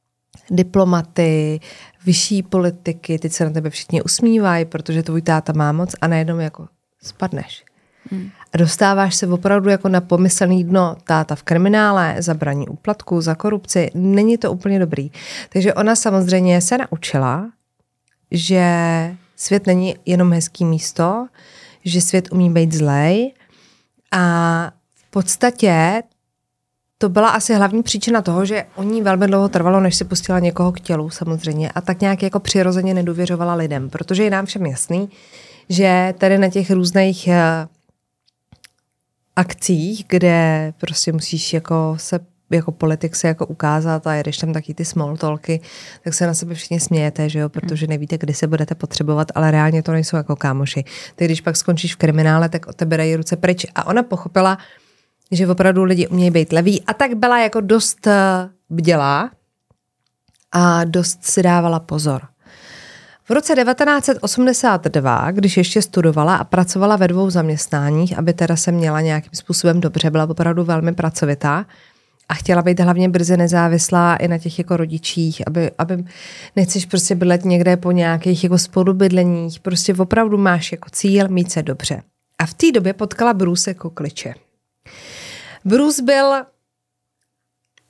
diplomaty, vyšší politiky, teď se na tebe všichni usmívají, protože tvůj táta má moc a najednou jako spadneš. Hmm. A dostáváš se opravdu jako na pomyslný dno, táta v kriminále, za braní úplatku, za korupci, není to úplně dobrý. Takže ona samozřejmě se naučila, že svět není jenom hezký místo, že svět umí být zlej a v podstatě to byla asi hlavní příčina toho, že o ní velmi dlouho trvalo, než si pustila někoho k tělu samozřejmě a tak nějak jako přirozeně nedůvěřovala lidem, protože je nám všem jasný, že tady na těch různých akcích, kde prostě musíš jako se jako politik se jako ukázat a jedeš tam taky ty small talky, tak se na sebe všichni smějete, že jo, protože nevíte, kdy se budete potřebovat, ale reálně to nejsou jako kámoši. Ty když pak skončíš v kriminále, tak od tebe dají ruce pryč a ona pochopila, že opravdu lidi umějí být leví a tak byla jako dost bdělá a dost si dávala pozor. V roce devatenáct set osmdesát dva, když ještě studovala a pracovala ve dvou zaměstnáních, aby teda se měla nějakým způsobem dobře, byla opravdu velmi pracovitá a chtěla být hlavně brzy nezávislá i na těch jako rodičích, aby, aby nechceš prostě bydlet někde po nějakých jako spolubydleních, prostě opravdu máš jako cíl mít se dobře. A v té době potkala Bruce Kokliče. Bruce byl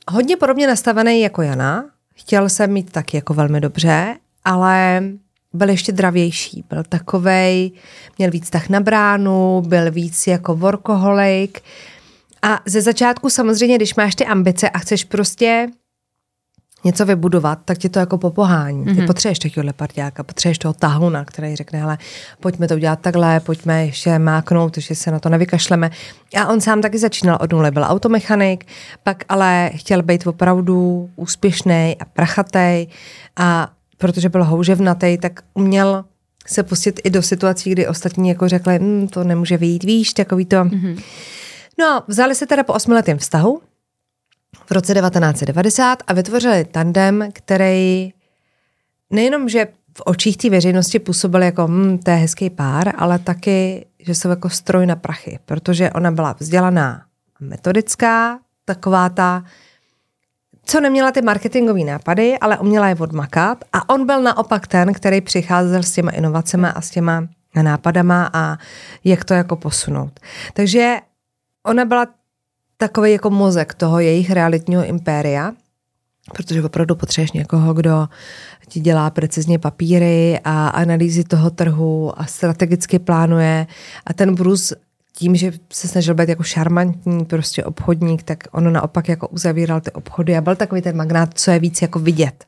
hodně podobně nastavený jako Jana. Chtěl jsem mít taky jako velmi dobře, ale byl ještě dravější. Byl takovej, měl víc tak na bránu, byl víc jako workoholik. A ze začátku samozřejmě, když máš ty ambice a chceš prostě něco vybudovat, tak ti to jako popohání. Ty mm-hmm. potřebuješ takovýhle parťáka, potřebuješ toho tahuna, který řekne, hele, pojďme to udělat takhle, pojďme ještě máknout, že se na to nevykašleme. A on sám taky začínal od nuly, byl automechanik, pak ale chtěl být opravdu úspěšný a prachatej a protože byl houževnatý, tak uměl se pustit i do situací, kdy ostatní jako řekli, hm, to nemůže vyjít, víš, takový to. Mm-hmm. No a vzali se teda po osmiletém vztahu v roce devatenáct set devadesát a vytvořili tandem, který nejenom, že v očích té veřejnosti působil jako hm, to je hezký pár, ale taky, že jsou jako stroj na prachy, protože ona byla vzdělaná metodická, taková ta, co neměla ty marketingové nápady, ale uměla je odmakat a on byl naopak ten, který přicházel s těma inovacemi a s těma nápadama a jak to jako posunout. Takže ona byla takový jako mozek toho jejich realitního impéria, protože opravdu potřebuješ někoho, kdo ti dělá precizně papíry a analýzy toho trhu a strategicky plánuje a ten Bruce tím, že se snažil být jako šarmantní prostě obchodník, tak on naopak jako uzavíral ty obchody a byl takový ten magnát, co je víc jako vidět.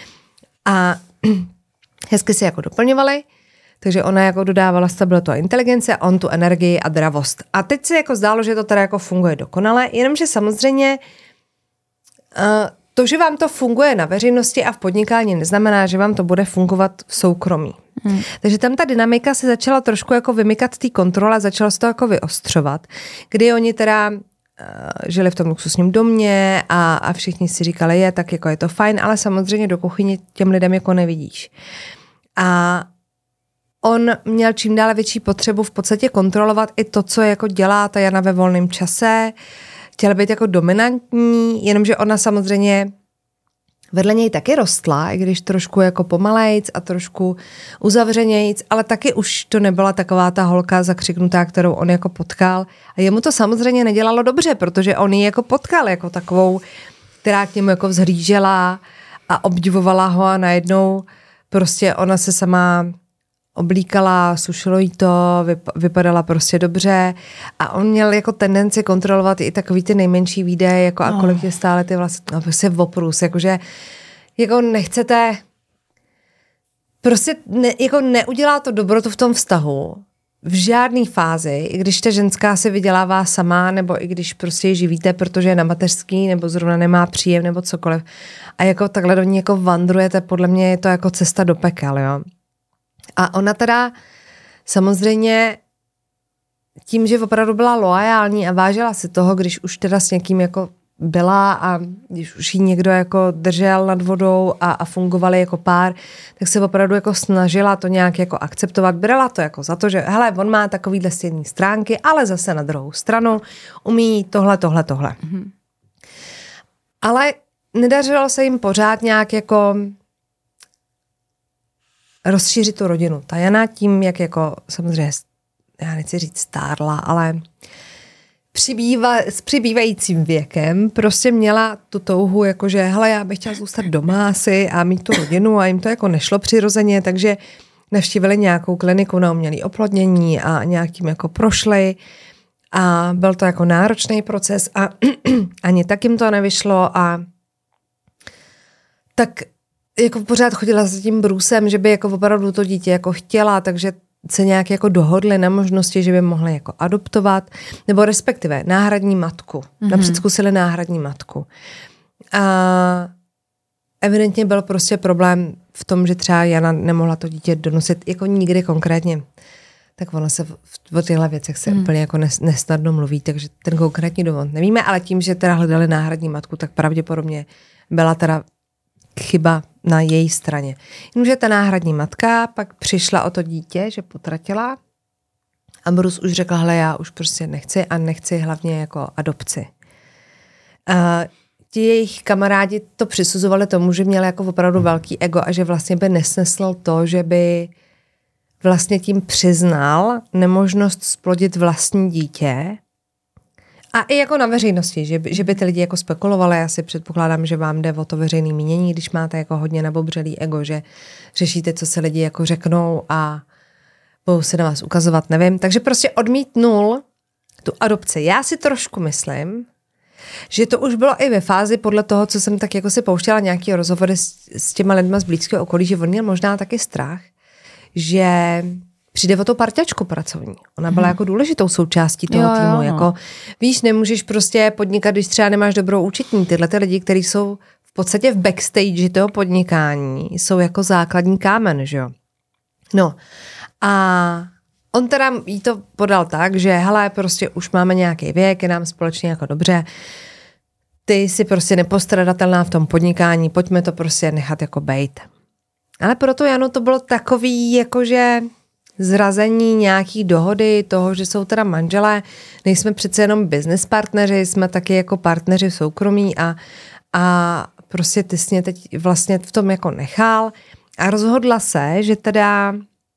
A hezky si jako doplňovali, takže ona jako dodávala stabilitu a inteligenci a on tu energii a dravost. A teď se jako zdálo, že to teda jako funguje dokonale, jenomže samozřejmě uh, to, že vám to funguje na veřejnosti a v podnikání, neznamená, že vám to bude fungovat v soukromí. Hmm. Takže tam ta dynamika se začala trošku jako vymykat té kontrole, začalo se to jako vyostřovat, kdy oni teda uh, žili v tom luxusním domě a, a všichni si říkali, je, tak jako je to fajn, ale samozřejmě do kuchyně těm lidem jako nevidíš. A on měl čím dále větší potřebu v podstatě kontrolovat i to, co jako dělá ta Jana ve volném čase. Chtěla být jako dominantní, jenomže ona samozřejmě vedle něj taky rostla, i když trošku jako pomalejc a trošku uzavřenějc, ale taky už to nebyla taková ta holka zakřiknutá, kterou on jako potkal. A jemu to samozřejmě nedělalo dobře, protože on ji jako potkal jako takovou, která k němu jako vzhlížela a obdivovala ho a najednou prostě ona se sama oblíkala, sušilo jí to, vypadala prostě dobře a on měl jako tendenci kontrolovat i takový ty nejmenší výdaje, jako a kolik je stále ty vlastně, no prostě voprus, jakože jako nechcete, prostě ne, jako neudělá to dobrotu v tom vztahu v žádné fázi, i když ta ženská se vydělává sama, nebo i když prostě ji živíte, protože je na mateřský, nebo zrovna nemá příjem, nebo cokoliv. A jako takhle do ní jako vandrujete, podle mě je to jako cesta do pekel, jo. A ona teda samozřejmě tím, že opravdu byla loajální a vážila si toho, když už teda s někým jako byla a když už jí někdo jako držel nad vodou a, a fungovali jako pár, tak se opravdu jako snažila to nějak jako akceptovat. Brala to jako za to, že hele, on má takovýhle silné stránky, ale zase na druhou stranu umí tohle, tohle, tohle. Mm-hmm. Ale nedařilo se jim pořád nějak jako rozšířit tu rodinu. Ta Jana tím, jak jako samozřejmě, já nechci říct stárla, ale přibýva, s přibývajícím věkem prostě měla tu touhu, jakože hele, já bych chtěla zůstat doma asi a mít tu rodinu a jim to jako nešlo přirozeně, takže navštívili nějakou kliniku na umělé oplodnění a nějak tím jako prošli a byl to jako náročný proces a ani tak jim to nevyšlo a tak jako pořád chodila s tím Brucem, že by jako opravdu to dítě jako chtěla, takže se nějak jako dohodli na možnosti, že by mohli jako adoptovat, nebo respektive náhradní matku. Mm-hmm. Napřed zkusili náhradní matku. A evidentně byl prostě problém v tom, že třeba Jana nemohla to dítě donosit jako nikdy konkrétně. Tak ono se v, o těchto věcech se mm. úplně jako nes, nesnadno mluví, takže ten konkrétní důvod nevíme, ale tím, že teda hledali náhradní matku, tak pravděpodobně byla teda chyba na její straně. Jenomže ta náhradní matka pak přišla o to dítě, že potratila a Bruce už řekla, hele, já už prostě nechci a nechci hlavně jako adopci. A ti jejich kamarádi to přisuzovali tomu, že měli jako opravdu velký ego a že vlastně by nesnesl to, že by vlastně tím přiznal nemožnost splodit vlastní dítě A i jako na veřejnosti, že by, že by ty lidi jako spekulovali, já si předpokládám, že vám jde o to veřejné mínění, když máte jako hodně nabobřelý ego, že řešíte, co se lidi jako řeknou a budou se na vás ukazovat, nevím. Takže prostě odmítnul tu adopci. Já si trošku myslím, že to už bylo i ve fázi podle toho, co jsem tak jako si pouštěla nějaký rozhovory s, s těma lidma z blízkého okolí, že on měl možná taky strach, že přijde o tu parťačku pracovní. Ona byla hmm. jako důležitou součástí toho jo, týmu. Jo. Jako, víš, nemůžeš prostě podnikat, když třeba nemáš dobrou účetní. Tyhle ty lidi, kteří jsou v podstatě v backstage toho podnikání, jsou jako základní kámen, že jo. No a on teda jí to podal tak, že hele, prostě už máme nějaký věk, je nám společně jako dobře, ty jsi prostě nepostradatelná v tom podnikání, pojďme to prostě nechat jako bejt. Ale proto Janu to bylo takový, jakože zrazení nějaký dohody toho, že jsou teda manželé, nejsme přece jenom business partneři, jsme taky jako partneři soukromí a, a prostě ty jsi mě teď vlastně v tom jako nechal a rozhodla se, že teda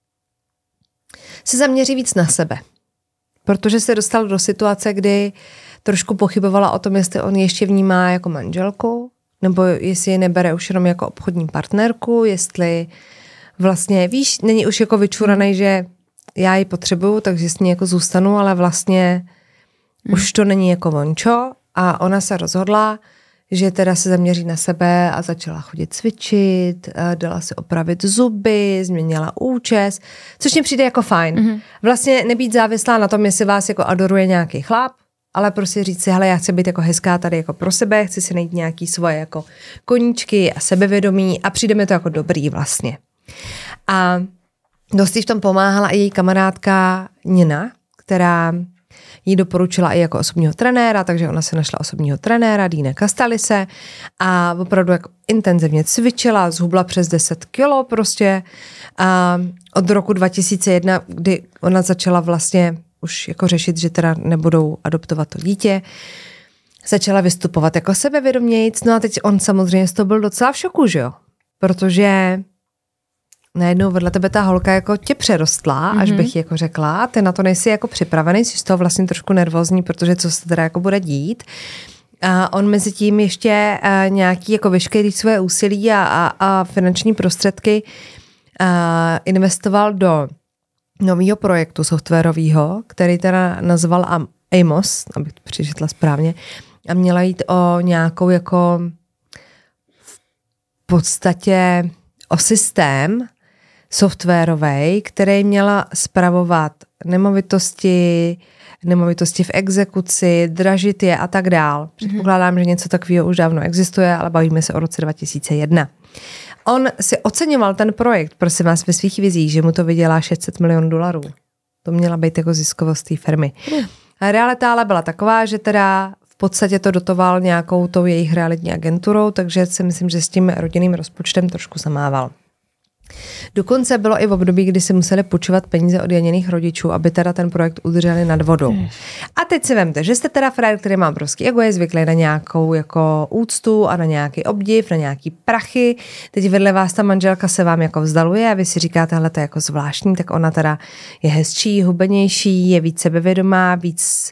se zaměří víc na sebe. Protože se dostal do situace, kdy trošku pochybovala o tom, jestli on ještě vnímá jako manželku, nebo jestli ji nebere už jenom jako obchodní partnerku, jestli vlastně, víš, není už jako vyčuranej, že já ji potřebuju, takže s ní jako zůstanu, ale vlastně hmm. už to není jako vončo a ona se rozhodla, že teda se zaměří na sebe a začala chodit cvičit, dala si opravit zuby, změnila účes, což mě přijde jako fajn. Mm-hmm. Vlastně nebýt závislá na tom, jestli vás jako adoruje nějaký chlap, ale prostě říct si, hele, já chci být jako hezká tady jako pro sebe, chci si najít nějaký svoje jako koníčky a sebevědomí a přijde mi to jako dobrý vlastně. A dost jí v tom pomáhala i její kamarádka Nina, která jí doporučila i jako osobního trenéra, takže ona se našla osobního trenéra, Dine Kastalise a opravdu jako intenzivně cvičila, zhubla přes deset kilo prostě a od roku dva tisíce jedna, kdy ona začala vlastně už jako řešit, že teda nebudou adoptovat to dítě, začala vystupovat jako sebevědomějc, no a teď on samozřejmě z toho byl docela v šoku, že jo, protože najednou vedle tebe ta holka jako tě přerostla, mm-hmm. až bych jako řekla, ty na to nejsi jako připravený, jsi z toho vlastně trošku nervózní, protože co se teda jako bude dít. A on mezi tím ještě uh, nějaký jako veškerý své úsilí a, a, a finanční prostředky uh, investoval do nového projektu softwarového, který teda nazval Amos, abych to přečetla správně, a měla jít o nějakou jako v podstatě o systém softwarovej, který měla spravovat nemovitosti, nemovitosti v exekuci, dražit je a tak dál. Předpokládám, že něco takového už dávno existuje, ale bavíme se o roce dva tisíce jedna. On si oceňoval ten projekt, prosím vás, ve svých vizích, že mu to vydělá šest set milionů dolarů. To měla být jako ziskovost té firmy. A realita ale byla taková, že teda v podstatě to dotoval nějakou tou jejich realitní agenturou, takže si myslím, že s tím rodinným rozpočtem trošku zamával. Dokonce bylo i v období, kdy si museli půjčovat peníze od Janiných rodičů, aby teda ten projekt udrželi nad vodou. Hmm. A teď si vemte, že jste teda frajer, který má obrovský ego, je zvyklý na nějakou jako úctu a na nějaký obdiv, na nějaký prachy. Teď vedle vás ta manželka se vám jako vzdaluje a vy si říkáte, hele, to je jako zvláštní, tak ona teda je hezčí, hubenější, je víc sebevědomá, víc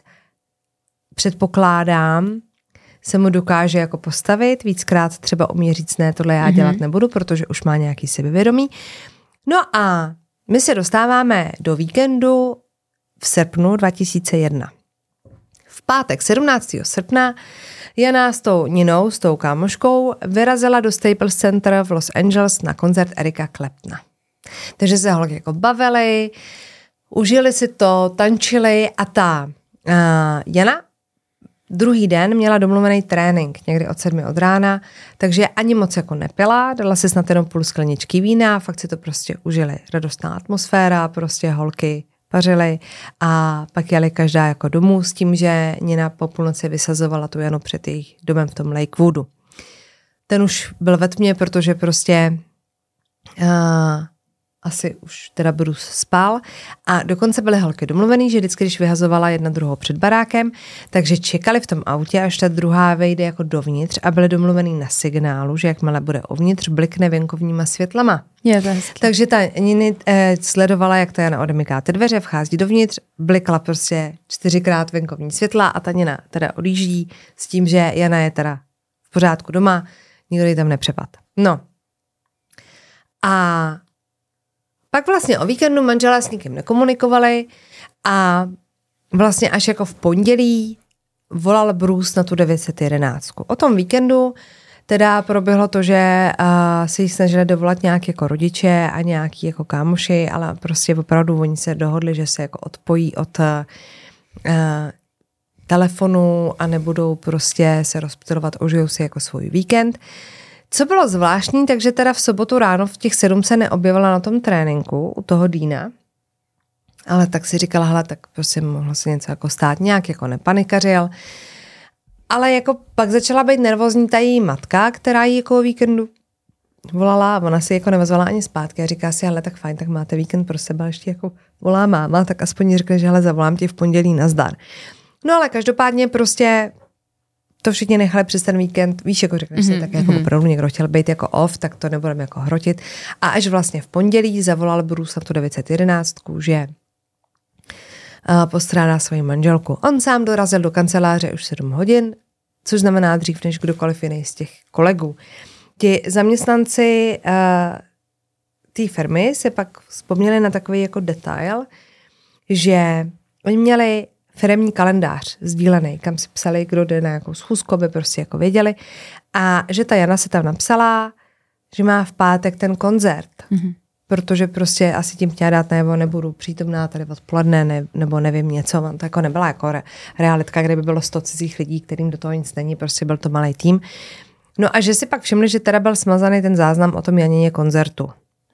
předpokládám, se mu dokáže jako postavit, víckrát třeba umí říct, ne, tohle já dělat mm-hmm. nebudu, protože už má nějaký sebevědomí. No a my se dostáváme do víkendu v srpnu dva tisíce jedna. V pátek sedmnáctého srpna Jana s tou Ninou, s tou kámoškou, vyrazila do Staples Center v Los Angeles na koncert Erika Claptona. Takže se holky jako bavili, užili si to, tančili a ta uh, Jana druhý den měla domluvený trénink, někdy od sedmi od rána, takže ani moc jako nepila, dala si snad jenom půl skleničky vína, fakt si to prostě užili. Radostná atmosféra, prostě holky pařily a pak jeli každá jako domů s tím, že Nina po půlnoci vysazovala tu Janu před jejich domem v tom Lakewoodu. Ten už byl ve tmě, protože prostě uh, asi už teda Bruce spal a dokonce byly holky domluvený, že vždycky, když vyhazovala jedna druhou před barákem, takže čekali v tom autě, až ta druhá vejde jako dovnitř a byly domluvený na signálu, že jakmile bude uvnitř, blikne venkovníma světlama. Je to hezky. Takže ta Nini eh, sledovala, jak ta Jana odemyká ty dveře, vchází dovnitř, blikla prostě čtyřikrát venkovní světla a ta Nina teda odjíždí s tím, že Jana je teda v pořádku doma, nikdo ji tam nepřepad. No. A pak vlastně o víkendu manželé s nikým nekomunikovali a vlastně až jako v pondělí volal Bruce na tu devět set jedenáct. O tom víkendu teda proběhlo to, že uh, se jí snažili dovolat nějaký jako rodiče a nějaký jako kámoši, ale prostě opravdu oni se dohodli, že se jako odpojí od uh, telefonu a nebudou prostě se rozptylovat, ožijou si jako svůj víkend. Co bylo zvláštní, takže teda v sobotu ráno v těch sedm se neobjevila na tom tréninku u toho Dína, ale tak si říkala, hele, tak prostě mohlo se něco jako stát, nějak jako nepanikařil. Ale jako pak začala být nervózní ta její matka, která jí jako o víkendu volala a ona si jako nevazvala ani zpátky a říká si, hele, tak fajn, tak máte víkend pro sebe, ještě jako volá máma, tak aspoň řekne, že hele, zavolám tě v pondělí, nazdar. No ale každopádně prostě to všichni nechali přes ten víkend, víš, jako řekneš mm-hmm. si, tak jako opravdu někdo chtěl být jako off, tak to nebudeme jako hrotit. A až vlastně v pondělí zavolal Bruce na tu devět set jedenáct, že uh, postrádá svoji manželku. On sám dorazil do kanceláře už sedm hodin, což znamená dřív než kdokoliv jiný z těch kolegů. Ti zaměstnanci uh, té firmy se pak vzpomněli na takový jako detail, že oni měli firemní kalendář sdílený, kam si psali, kdo jde na jakou schůzku, aby prostě jako věděli. A že ta Jana se tam napsala, že má v pátek ten koncert, mm-hmm. protože prostě asi tím chtěla dát najevo, nebudu přítomná tady odpoledne, ne, nebo nevím něco, on to jako nebyla jako re, realitka, kde by bylo sto cizích lidí, kterým do toho nic není, prostě byl to malý tým. No a že si pak všimli, že teda byl smazaný ten záznam o tom Janině koncertu.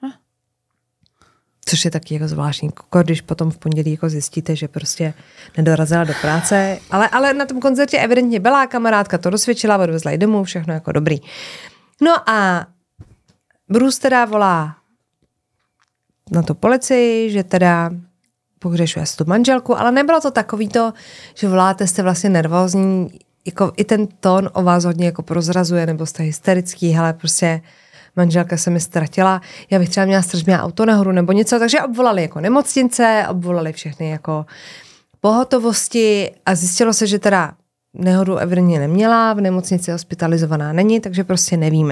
Což je taky jako zvláštní, když potom v pondělí jako zjistíte, že prostě nedorazila do práce, ale, ale na tom koncertě evidentně byla, kamarádka to dosvědčila, odvezla ji domů, všechno jako dobrý. No a Bruce teda volá na tu policii, že teda pohřešuje si tu manželku, ale nebylo to takový to, že voláte, jste vlastně nervózní, jako i ten tón o vás hodně jako prozrazuje, nebo jste hysterický, hele, prostě manželka se mi ztratila, já bych třeba měla strašně auto nahoru nebo něco, takže obvolali jako nemocnice, obvolali všechny jako pohotovosti a zjistilo se, že teda nehodu evidentně neměla, v nemocnici hospitalizovaná není, takže prostě nevíme.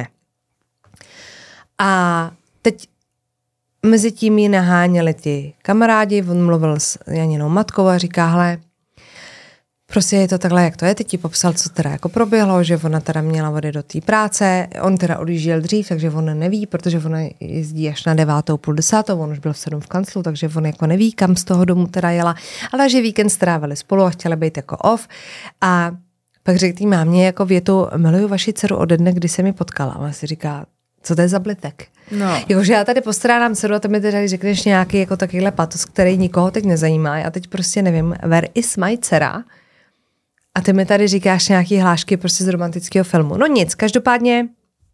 A teď mezi tím ji naháněli ti kamarádi, on mluvil s Janinou matkou a říká, hele, prostě je to takhle, jak to je, teď ti popsal, co teda jako proběhlo, že ona teda měla vody do té práce, on teda odjížděl dřív, takže on neví, protože ona jezdí až na devátou, půl desátou, on už byl v sedm v kanclu, takže on jako neví, kam z toho domu teda jela, ale že víkend strávili spolu a chtěli být jako off a pak řekl tý mámě jako větu, miluju vaši dceru ode dne, kdy se mi potkala. A ona si říká, co to je za blitek? No. Jakože já tady postrádám dceru a ty mi tady řekneš nějaký jako takovýhle patos, který nikoho teď nezajímá. A teď prostě nevím, where is my dcera? A ty mi tady říkáš nějaký hlášky prostě z romantického filmu. No nic, každopádně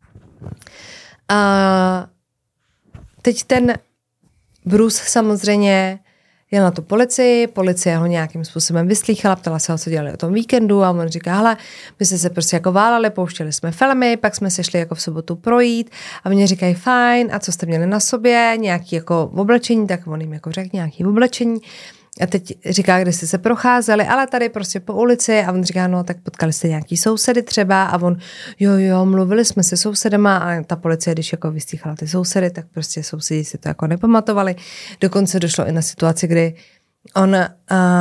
uh, teď ten Bruce samozřejmě jel na tu policii, policie ho nějakým způsobem vyslýchala, ptala se ho, co dělali o tom víkendu a on říká, hele, my jsme se prostě jako válali, pouštěli jsme filmy, pak jsme se šli jako v sobotu projít a oni říkají, fajn, a co jste měli na sobě, nějaký jako oblečení, tak on jim jako řekl nějaký oblečení. A teď říká, kde jste se procházeli, ale tady prostě po ulici a on říká, no tak potkali jste nějaký sousedy třeba a on, jo, jo, mluvili jsme se sousedama a ta policie, když jako vystýchala ty sousedy, tak prostě sousedi si to jako nepamatovali. Dokonce došlo i na situaci, kdy on, uh,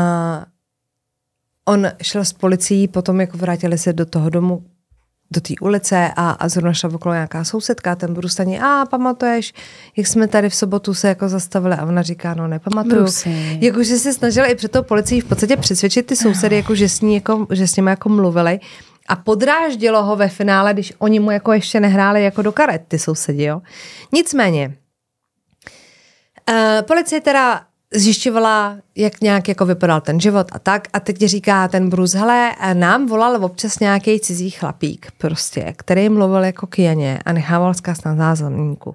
on šel s policií, potom jako vrátili se do toho domu, do té ulice a, a zrovna šla okolo nějaká sousedka, ten Bruce ani, a pamatuješ, jak jsme tady v sobotu se jako zastavili a ona říká, no nepamatuju. Jakože se snažila i před tou policií v podstatě přesvědčit ty sousedy, jako, že, s ní jako, že s nimi jako mluvili a podráždilo ho ve finále, když oni mu jako ještě nehráli jako do karet, ty sousedi, jo. Nicméně, uh, policie teda zjišťovala, jak nějak jako vypadal ten život a tak. A teď říká ten Bruce, hele, nám volal občas nějaký cizí chlapík prostě, který mluvil jako k Janě a nechával vzkaz na záznamníku.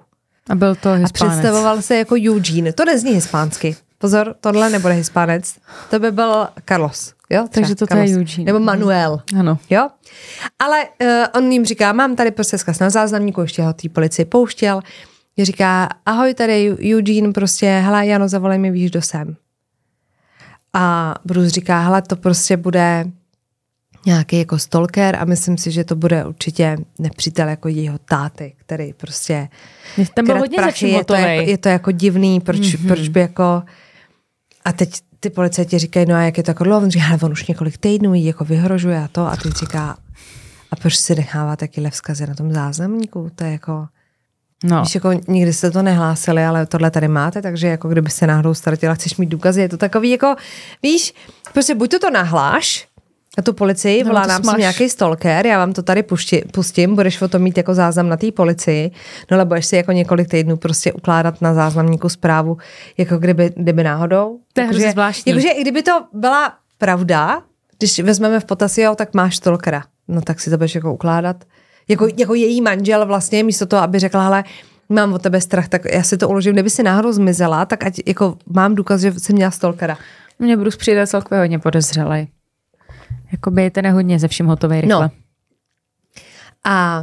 A byl to Hispánec. A představoval se jako Eugene. To nezní hispánsky. Pozor, tohle nebude Hispánec. To by byl Carlos. Jo? Takže to je Eugene. Nebo Manuel. Ano. Jo? Ale uh, on jim říká, mám tady prostě vzkaz na záznamníku, ještě ho té policii pouštěl. Je říká, ahoj, tady Eugene, prostě, hele, Jano, zavolej mi, víš, kdo jsem. A Bruce říká, hele, to prostě bude nějaký jako stalker a myslím si, že to bude určitě nepřítel jako jejího táty, který prostě... Ten byl hodně prachy, je to, jako, je to jako divný, proč, mm-hmm. proč by jako... A teď ty policajti říkají, no a jak je to jako dlouho? On říká, ale on už několik týdnů jí jako vyhrožuje a to. A teď říká, a proč si nechává taky vzkazy na tom záznamníku? To je jako... No. Víš, jako nikdy jste to nehlásili, ale tohle tady máte, takže jako kdyby se náhodou ztratila, chceš mít důkazy, je to takový jako, víš, prostě buď to to nahláš a tu policii, no, volá nám sem nějaký stalker, já vám to tady pušti, pustím, budeš o tom mít jako záznam na té policii, no ale budeš si jako několik týdnů prostě ukládat na záznamníku zprávu, jako kdyby, kdyby náhodou. To je hrozně zvláštní. Jakože i kdyby to byla pravda, když vezmeme v potaz, jo, tak máš stalkera, no tak si to budeš jako ukládat. Jako, jako její manžel vlastně, místo toho, aby řekla, hele, mám o tebe strach, tak já si to uložím, kdyby si náhodou zmizela, tak ať jako mám důkaz, že jsem měla stalkera. Mně Bruce přijde celkově hodně podezřelej. Jakoby je ten hodně ze vším hotovej rychle. No. A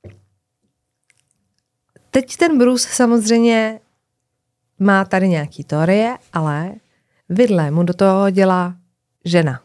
teď ten Bruce samozřejmě má tady nějaký teorie, ale vidle mu do toho dělá žena.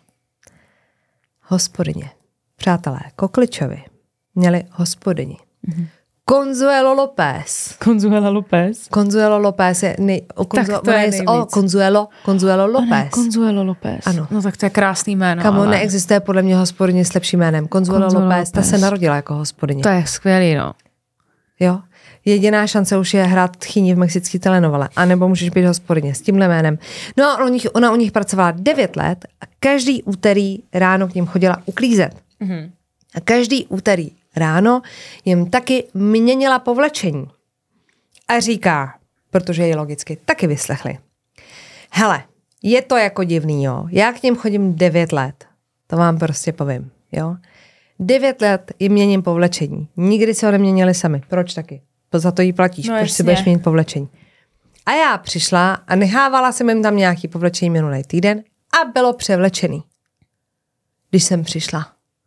Hospodyně. Přátelé, Kokličovi měli hospodyni. Mm-hmm. Consuelo López. Consuelo López? Consuelo López je, nej, o, konzu, tak to je nejvíc. O, Consuelo, Consuelo López. Consuelo López. Ano. No tak to je krásný jméno. Kamo, ale... neexistuje podle mě hospodyně s lepším jménem. Consuelo, Consuelo López, López, ta se narodila jako hospodyně. To je skvělý, no. Jo. Jediná šance už je hrát tchýni v mexický telenovele. A nebo můžeš být hospodyně s tímhle jménem. No a ona, ona u nich pracovala devět let a každý úterý ráno k ním chodila uklízet. Mm-hmm. A každý úterý ráno jim taky měnila povlečení. A říká, protože je logicky taky vyslechli. Hele, je to jako divný, jo. Já k ním chodím devět let. To vám prostě povím, jo. Devět let jim měním povlečení. Nikdy se ho neměnili sami. Proč taky? Za to jí platíš, no, proč si budeš měnit povlečení. A já přišla a nechávala jsem jim tam nějaký povlečení minulý týden a bylo převlečený. Když jsem přišla.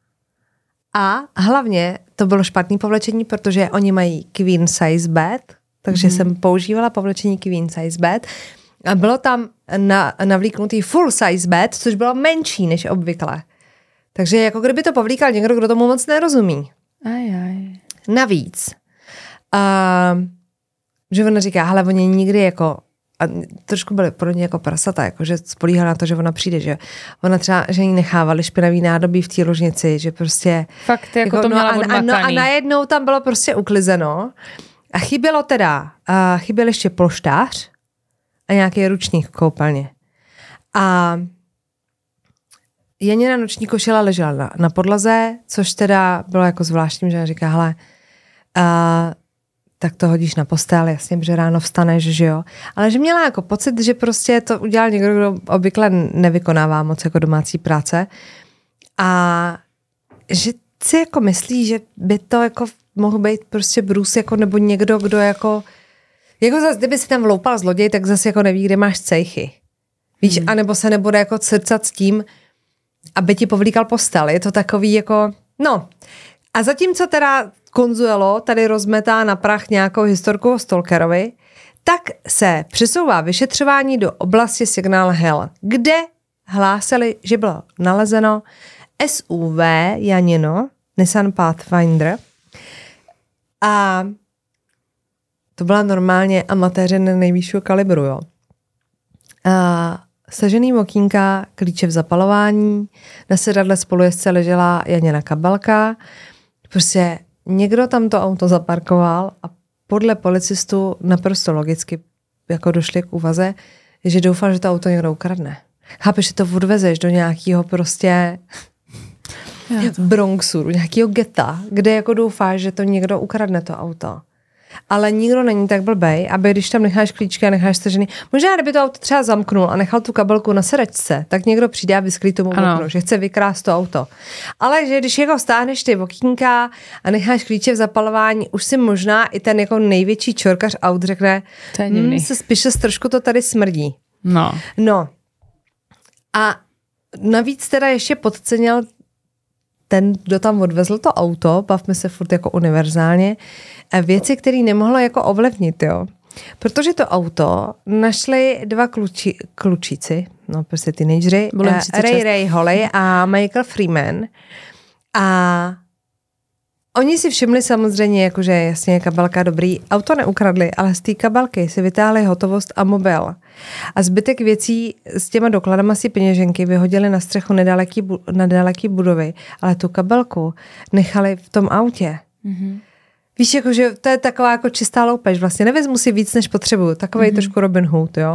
A hlavně to bylo špatný povlečení, protože oni mají queen size bed, takže mm-hmm. jsem používala povlečení queen size bed a bylo tam na, navlíknutý full size bed, což bylo menší než obvykle. Takže jako kdyby to povlíkal někdo, kdo tomu moc nerozumí. Aj, aj. Navíc, uh, že ona říká, hele, oni nikdy jako a trošku byly pro ně jako prasata, jako že spolíhala na to, že ona přijde, že ona třeba, že jí nechávali špinavý nádobí v té ložnici, že prostě... Fakt, jako, jako to měla no a, a, no a najednou tam bylo prostě uklizeno a chybělo teda, a chyběl ještě polštář a nějaký ručník v koupelně. A Janina noční košile ležela na, na podlaze, což teda bylo jako zvláštní, že říká, hele, a tak to hodíš na postel, jasně, že ráno vstaneš, že jo. Ale že měla jako pocit, že prostě to udělal někdo, kdo obvykle nevykonává moc jako domácí práce. A že si jako myslí, že by to jako mohl být prostě Bruce jako nebo někdo, kdo jako jako zase, kdyby si tam vloupal zloděj, tak zase jako neví, kde máš cejchy. Víš, hmm. anebo se nebude jako crcat s tím, aby ti povlíkal postel. Je to takový jako, no. A zatímco teda Consuelo tady rozmetá na prach nějakou historku o stalkerovi, tak se přesouvá vyšetřování do oblasti Signal Hill, kde hlásili, že bylo nalezeno S U V Janino, Nissan Pathfinder. A to byla normálně amatéřina nejvyššího kalibru, jo. A sežený okýnka, klíče v zapalování, na sedadle spolujezdce ležela Janina kabelka. Prostě někdo tam to auto zaparkoval a podle policistů naprosto logicky jako došli k úvaze, že doufal, že to auto někdo ukradne. Chápeš, že to odvezeš do nějakého prostě Bronxu, do nějakého geta, kde jako doufáš, že to někdo ukradne to auto. ale nikdo není tak blbej, aby když tam necháš klíčky a necháš stažený, možná kdyby to auto třeba zamknul a nechal tu kabelku na sedačce, tak někdo přijde a vysklí tomu okno, že chce vykrást to auto. Ale že když jako stáhneš ty okýnka a necháš klíče v zapalování, už si možná i ten jako největší čorkař aut řekne, hm, se spíše trošku to tady smrdí. No. No. A navíc teda ještě podcenil ten, kdo tam odvezl to auto, bavme se furt jako univerzálně, věci, které nemohlo jako ovlivnit, jo. Protože to auto našli dva kluči, klučíci, no prostě teenageři, Ray Ray Holly a Michael Freeman. A oni si všimli samozřejmě, jakože jasně kabelka dobrý, auto neukradli, ale z té kabelky si vytáhli hotovost a mobil. A zbytek věcí s těma dokladama si peněženky vyhodili na střechu nedaleký, nedaleký budovy, ale tu kabelku nechali v tom autě. Mm-hmm. Víš, jakože to je taková jako čistá loupež, vlastně nevezmu si víc, než potřebuju. Takovej mm-hmm. trošku Robin Hood, jo.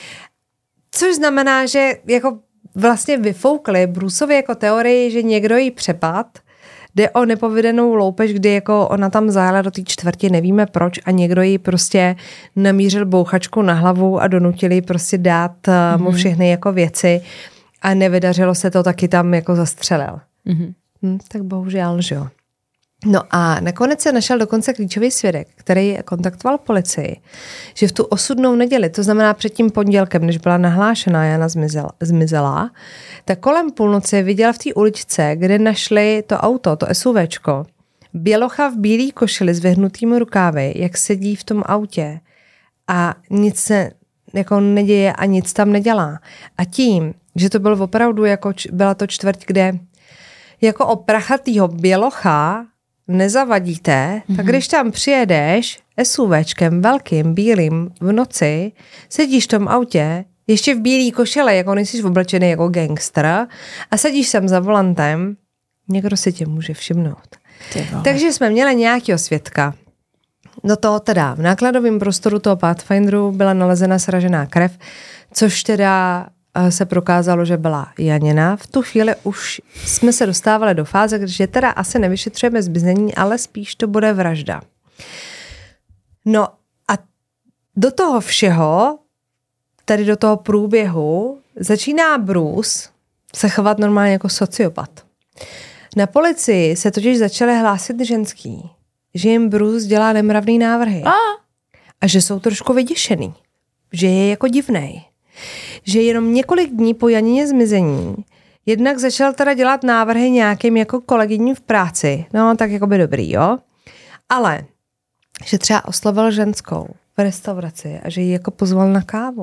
Což znamená, že jako vlastně vyfoukli Bruceovi jako teorii, že někdo jí přepad. Jde o nepovedenou loupež, kdy jako ona tam zajela do té čtvrti, nevíme proč, a někdo jí prostě namířil bouchačku na hlavu a donutili prostě dát mm-hmm. mu všechny jako věci a nevydařilo se to, taky tam jako zastřelil. Mm-hmm. Hm, tak bohužel, že jo. No a nakonec se našel dokonce klíčový svědek, který kontaktoval policii, že v tu osudnou neděli, to znamená před tím pondělkem, než byla nahlášená Jana zmizela, zmizela tak kolem půlnoci viděl v té uličce, kde našli to auto, to SUVčko, bělocha v bílý košili s vyhnutými rukávy, jak sedí v tom autě a nic se jako neděje a nic tam nedělá. A tím, že to byl opravdu jako, byla to čtvrť, kde jako o prachatýho bělocha nezavadíte, mm-hmm. tak když tam přijedeš SUVčkem velkým, bílým v noci, sedíš v tom autě, ještě v bílý košile, jako nejsi oblečený jako gangster a sedíš sem za volantem, někdo si tě může všimnout. Takže jsme měli nějakého svědka. Do toho teda v nákladovém prostoru toho Pathfinderu byla nalezena sražená krev, což teda se prokázalo, že byla Janina. V tu chvíli už jsme se dostávali do fáze, že teda asi nevyšetřujeme zmizení, ale spíš to bude vražda. No a do toho všeho, tady do toho průběhu, začíná Bruce se chovat normálně jako sociopat. Na policii se totiž začaly hlásit ženský, že jim Bruce dělá nemravný návrhy. A, a že jsou trošku vyděšený. Že je jako divnej. Že jenom několik dní po Janině zmizení jednak začal teda dělat návrhy nějakým jako kolegyním v práci. No, tak jako by dobrý, jo. Ale, že třeba oslovil ženskou v restauraci a že ji jako pozval na kávu.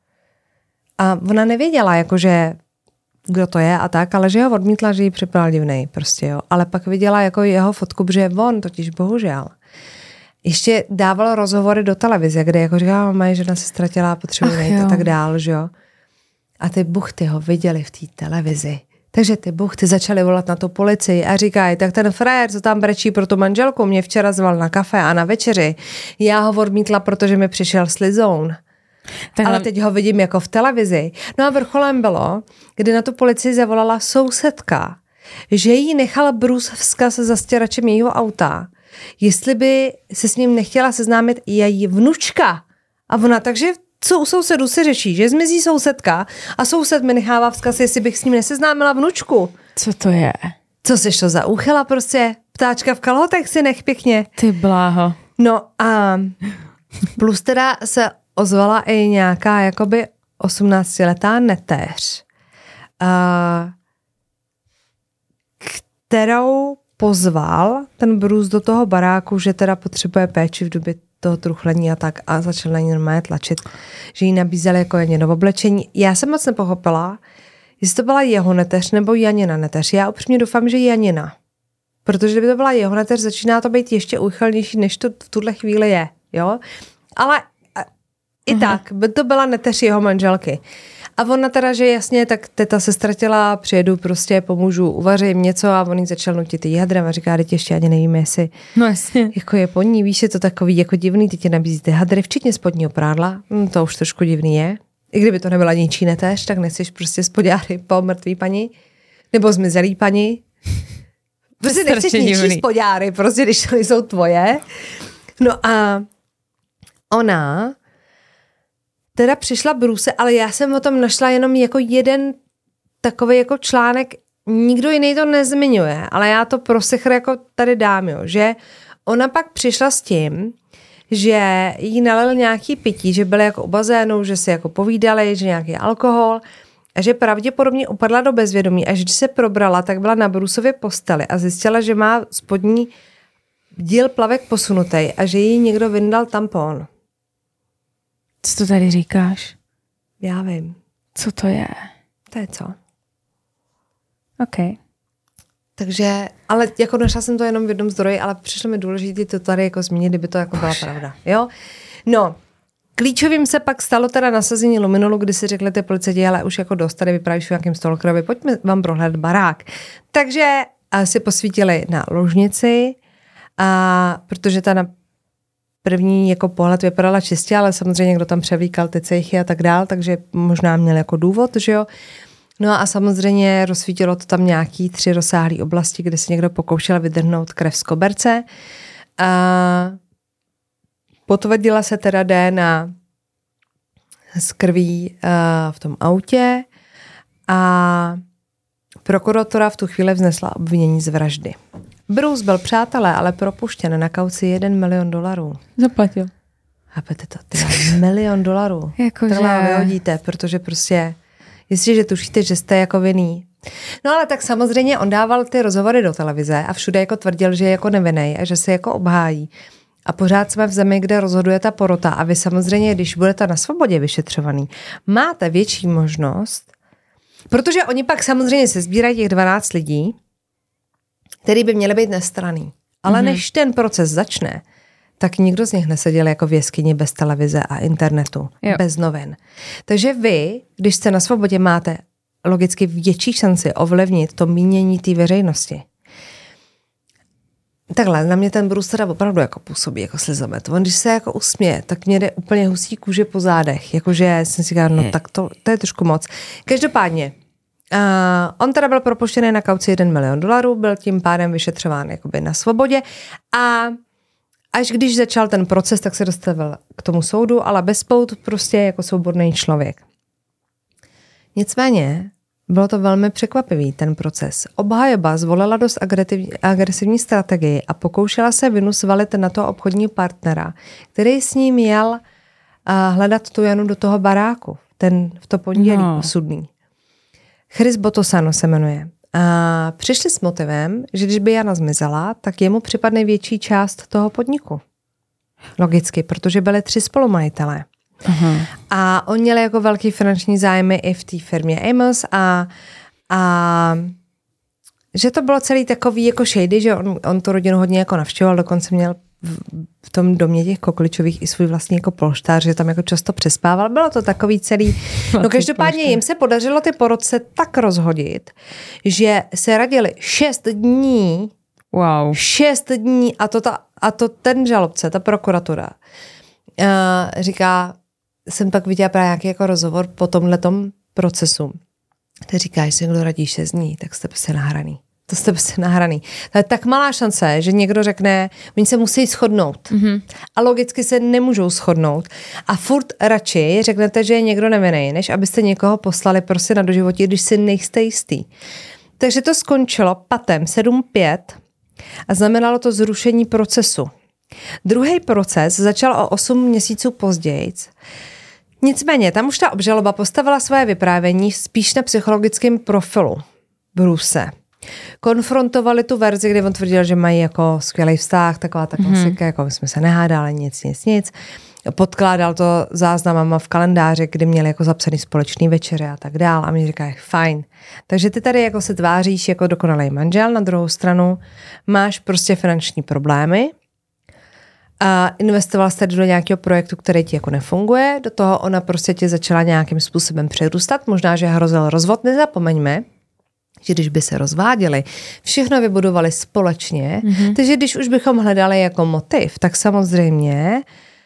A ona nevěděla, jakože kdo to je a tak, ale že ho odmítla, že jí připadal divnej, prostě, jo. Ale pak viděla jako jeho fotku, že on totiž bohužel ještě dával rozhovory do televize, kde jako říkala, moje žena se ztratila, potřebuje najít a tak dál, že jo. A ty buchty ho viděli v té televizi. Takže ty buchty začaly volat na tu policii a říkají, tak ten frér, co tam brečí pro tu manželku, mě včera zval na kafe a na večeři. Já ho odmítla, protože mi přišel slizoun. Tenhle... Ale teď ho vidím jako v televizi. No a vrcholem bylo, kdy na tu policii zavolala sousedka, že jí nechal Bruce vzkaz za stěračem jejího auta, jestli by se s ním nechtěla seznámit i její vnučka. A ona, takže co u sousedů se řeší, že zmizí sousedka a soused mi nechává vzkaz, jestli bych s ním neseznámila vnučku. Co to je? Co seš to za úchyla prostě? Ptáčka v kalhotech si nech pěkně. Ty bláho. No a plus teda se ozvala i nějaká jakoby osmnáctiletá neteř, kterou pozval ten Bruce do toho baráku, že teda potřebuje péči v době toho truchlení a tak a začal na ní normálně tlačit, že jí nabízeli jako Janě oblečení. Já jsem moc nepochopila, jestli to byla jeho neteř nebo Janina neteř. Já upřímně doufám, že Janina. Protože kdyby to byla jeho neteř, začíná to být ještě úchylnější, než to v tuhle chvíli je. Jo? Ale i uh-huh. tak, by to byla neteř jeho manželky. A ona teda, že jasně, tak teta se ztratila, přijedu prostě, pomůžu, uvařím něco a on jí začal nutit jí hadrem a říká, teď ještě ani nevíme, jestli no jasně. Jako je po ní, víš, je to takový jako divný, teď ti nabízíte hadry, včetně spodního prádla, hm, to už trošku divný je. I kdyby to nebyla ničí neteř, tak nechceš prostě spodňáry po mrtvý paní, nebo zmizelý paní. Prostě nechceš ničí spodňáry, prostě když to jsou tvoje. No a ona teda přišla Bruce, ale já jsem o tom našla jenom jako jeden takový jako článek, nikdo jiný to nezmiňuje, ale já to pro sechr jako tady dám, jo, že ona pak přišla s tím, že jí nalil nějaký pití, že byly jako u bazénu, že si jako povídali, že nějaký alkohol a že pravděpodobně upadla do bezvědomí a že když se probrala, tak byla na Bruceově posteli a zjistila, že má spodní díl plavek posunutý a že jí někdo vyndal tampon. Co to tady říkáš? Já vím. Co to je? To je co? OK. Takže, ale jako našla jsem to jenom v jednom zdroji, ale přišlo mi důležité to tady jako zmínit, kdyby to jako byla pravda. Jo? No, klíčovým se pak stalo teda nasazení luminolu, kdy si řekli ty policajti, ale už jako dost, tady vyprávíš o nějakým stalkerovi, pojďme vám prohlédnout barák. Takže si posvítili na ložnici, a protože ta na první jako pohled vypadala čistě, ale samozřejmě někdo tam převlíkal ty cejchy a tak dál, takže možná měl jako důvod, že jo. No a samozřejmě rozsvítilo to tam nějaký tři rozsáhlé oblasti, kde si někdo pokoušel vydrhnout krev z koberce. A potvrdila se teda D N A z krví v tom autě a prokuratura v tu chvíli vznesla obvinění z vraždy. Bruce byl přátelé, ale propuštěn na kauci jeden milion dolarů. Zaplatil. Chápete to? Ty milion dolarů. Jakože... Tohle vyhodíte, protože prostě jestliže tušíte, že jste jako vinný. No ale tak samozřejmě on dával ty rozhovory do televize a všude jako tvrdil, že je jako nevinnej a že se jako obhájí. A pořád jsme v zemi, kde rozhoduje ta porota a vy samozřejmě, když budete na svobodě vyšetřovaný, máte větší možnost, protože oni pak samozřejmě se sbírají těch dvanáct lidí, který by měli být nestranný. Ale mm-hmm. než ten proces začne, tak nikdo z nich neseděl jako v jeskyni bez televize a internetu, jo. bez novin. Takže vy, když jste na svobodě, máte logicky větší šanci ovlivnit to mínění té veřejnosti. Takhle, na mě ten Bruce teda opravdu jako působí jako slizomet. On když se jako usměje, tak mě jde úplně husí kůže po zádech. Jakože jsem si říkala, no tak to, to je trošku moc. Každopádně, Uh, on teda byl propuštěný na kauci jeden milion dolarů, byl tím pádem vyšetřován jakoby na svobodě a až když začal ten proces, tak se dostavil k tomu soudu, ale bez pout prostě jako svobodný člověk. Nicméně bylo to velmi překvapivý, ten proces. Obhajoba zvolila dost agresivní strategii a pokoušela se vinu svalit na toho obchodního partnera, který s ním jel uh, hledat tu Janu do toho baráku, ten v to pondělí no. osudný. Chris Botosano se jmenuje. A přišli s motivem, že když by Jana zmizela, tak jemu připadne větší část toho podniku. Logicky, protože byli tři spolumajitelé. Uh-huh. A oni měli jako velký finanční zájmy i v té firmě Amos a, a že to bylo celý takový jako shady, že on, on tu rodinu hodně jako navštěvoval, dokonce měl v, v tom domě těch Kokličových i svůj vlastní jako polštář, že tam jako často přespával. Bylo to takový celý... No každopádně jim se podařilo ty porodce tak rozhodit, že se radili šest dní, wow. šest dní a to, ta, a to ten žalobce, ta prokuratura, uh, říká, jsem pak viděla právě nějaký jako rozhovor po tomhletom procesu, který říká, že se někdo radí šest dní, tak jste prostě nahraný. To jste prostě nahraný. To je tak malá šance, že někdo řekne, oni se musí shodnout. Mm-hmm. A logicky se nemůžou shodnout. A furt radši řeknete, že je někdo nevinný, než abyste někoho poslali prostě na doživotí, když si nejste jistý. Takže to skončilo patem sedm pět a znamenalo to zrušení procesu. Druhý proces začal o osm měsíců později. Nicméně, tam už ta obžaloba postavila své vyprávění spíš na psychologickém profilu Bruce. Konfrontovali tu verzi, kde on tvrdil, že mají jako skvělý vztah, taková ta klasika, mm-hmm. jako my jsme se nehádali, nic, nic, nic. Podkládal to záznamama v kalendáři, kdy měli jako zapsaný společný večeře a tak dál. A mi říkají, fajn. Takže ty tady jako se tváříš jako dokonalý manžel, na druhou stranu máš prostě finanční problémy a investoval jsi tady do nějakého projektu, který ti jako nefunguje, do toho ona prostě tě začala nějakým způsobem přerůstat, možná, že hrozil rozvod, nezapomeňme, že když by se rozváděli, všechno vybudovali společně, mm-hmm. takže když už bychom hledali jako motiv, tak samozřejmě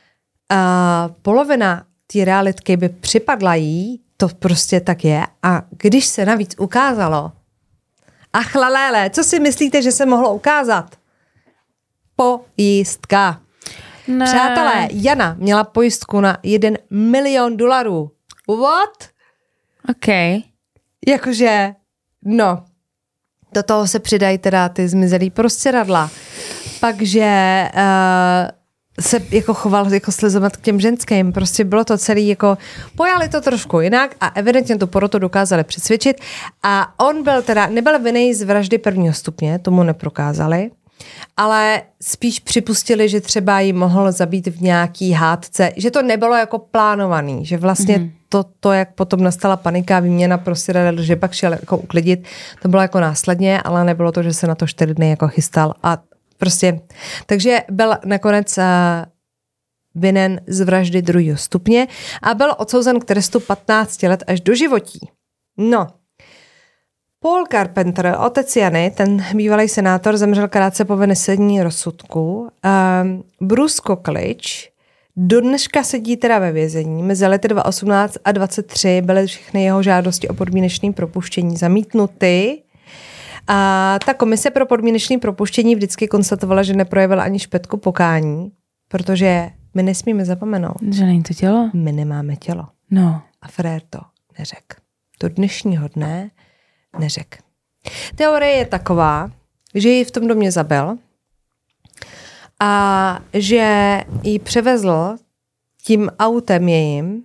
a polovina té realitky by připadla jí, to prostě tak je, a když se navíc ukázalo, ach lalele, co si myslíte, že se mohlo ukázat? Pojistka. Ne. Přátelé, Jana měla pojistku na jeden milion dolarů. What? OK. Jakože, no, do toho se přidají teda ty zmizelý prostěradla. Pakže uh, se jako choval jako slizovat k těm ženským. Prostě bylo to celý jako, pojali to trošku jinak a evidentně tu porotu dokázali přesvědčit. A on byl teda, nebyl vinný z vraždy prvního stupně, tomu neprokázali, ale spíš připustili, že třeba ji mohl zabít v nějaký hádce, že to nebylo jako plánovaný, že vlastně mm. to, to, jak potom nastala panika, výměna prostě radil, že pak šel jako uklidit, to bylo jako následně, ale nebylo to, že se na to čtyři dny jako chystal a prostě, takže byl nakonec uh, vinen z vraždy druhého stupně a byl odsouzen k trestu patnáct let až do životí. No, Paul Carpenter, otec Jany, ten bývalý senátor, zemřel krátce po vynesení rozsudku. Um, Bruce Cockledge do dneška sedí teda ve vězení. Mezi lety dva tisíce osmnáct a dvacet tři byly všechny jeho žádosti o podmínečné propuštění zamítnuty. A ta komise pro podmínečné propuštění vždycky konstatovala, že neprojevila ani špetku pokání, protože my nesmíme zapomenout. Že není to tělo? My nemáme tělo. No. A frér to neřekl. Do dnešního dne neřekl. Teorie je taková, že ji v tom domě zabil a že ji převezl tím autem jejím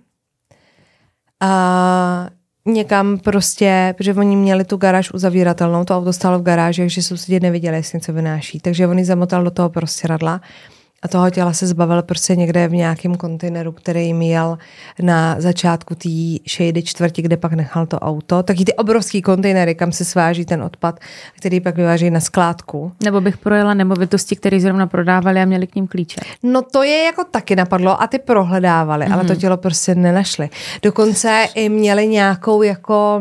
a někam prostě, protože oni měli tu garáž uzavíratelnou, to auto stálo v garáži, takže sousedi neviděli, jestli něco vynáší. Takže on ji zamotal do toho prostěradla a toho těla se zbavil prostě někde v nějakém kontejneru, který měl na začátku té šejdy čtvrti, kde pak nechal to auto. Taky ty obrovský kontejnery, kam se sváží ten odpad, který pak vyváží na skládku. Nebo bych projela nemovitosti, které zrovna prodávali a měli k ním klíče. No to je jako taky napadlo a ty prohledávali, mm-hmm. ale to tělo prostě nenašli. Dokonce i měli nějakou jako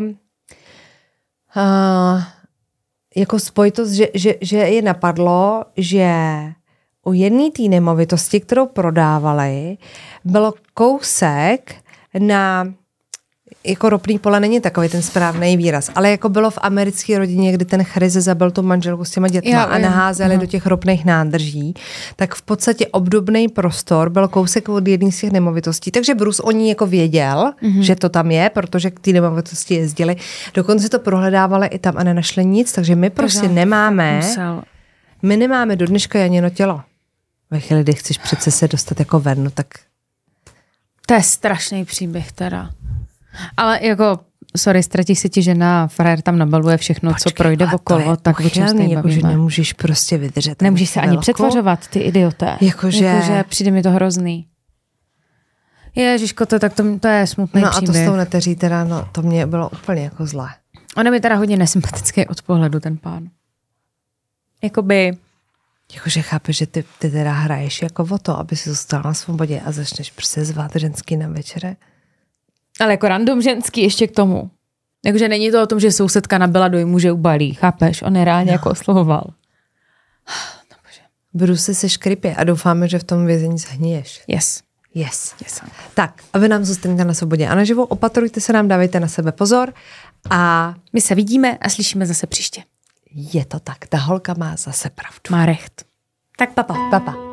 uh, jako spojitost, že, že, že je napadlo, že u jedné té nemovitosti, kterou prodávali, bylo kousek na, jako ropný pole není takový ten správný výraz, ale jako bylo v americké rodině, kdy ten Chryze zabil tu manželku s těma dětma já, a naházeli já. do těch ropných nádrží, tak v podstatě obdobný prostor byl kousek od jedné z těch nemovitostí, takže Bruce o ní jako věděl, mm-hmm. že to tam je, protože k té nemovitosti jezdili. Dokonce to prohledávali i tam a nenašli nic, takže my prostě Pořád. nemáme, Musel. my nemáme do dneška Janino tělo. Ve chvíli, kdy chceš přece se dostat jako ven, no tak... To je strašný příběh teda. Ale jako, sorry, ztratí se ti žena, frajer tam nabaluje všechno, Počkej, co projde okolo, tak o čem se jakože nemůžeš prostě vydržet. Nemůžeš se ani přetvařovat, ty idioté. Jakože... jakože přijde mi to hrozný. Ježiško, to, tak to, to je smutný no příběh. No a to s tou neteří teda, no to mě bylo úplně jako zlé. On je mi teda hodně nesympatický od pohledu, ten pán. Jakoby... Jakože chápeš, že ty, ty teda hraješ jako o to, aby si zůstala na svobodě a začneš prostě zvát ženský na večere. Ale jako random ženský ještě k tomu. Jakože není to o tom, že sousedka nabila dojmu, že ubalí, chápeš? On je reálně no. jako oslovoval. No bože. Bruce se škripě a doufáme, že v tom vězení zhniješ. Yes. Yes. yes. Tak, a vy nám zůstanete na svobodě a naživo, opatrujte se nám, dávejte na sebe pozor a my se vidíme a slyšíme zase příště. Je to tak, ta holka má zase pravdu. Má recht. Tak papa. Papa.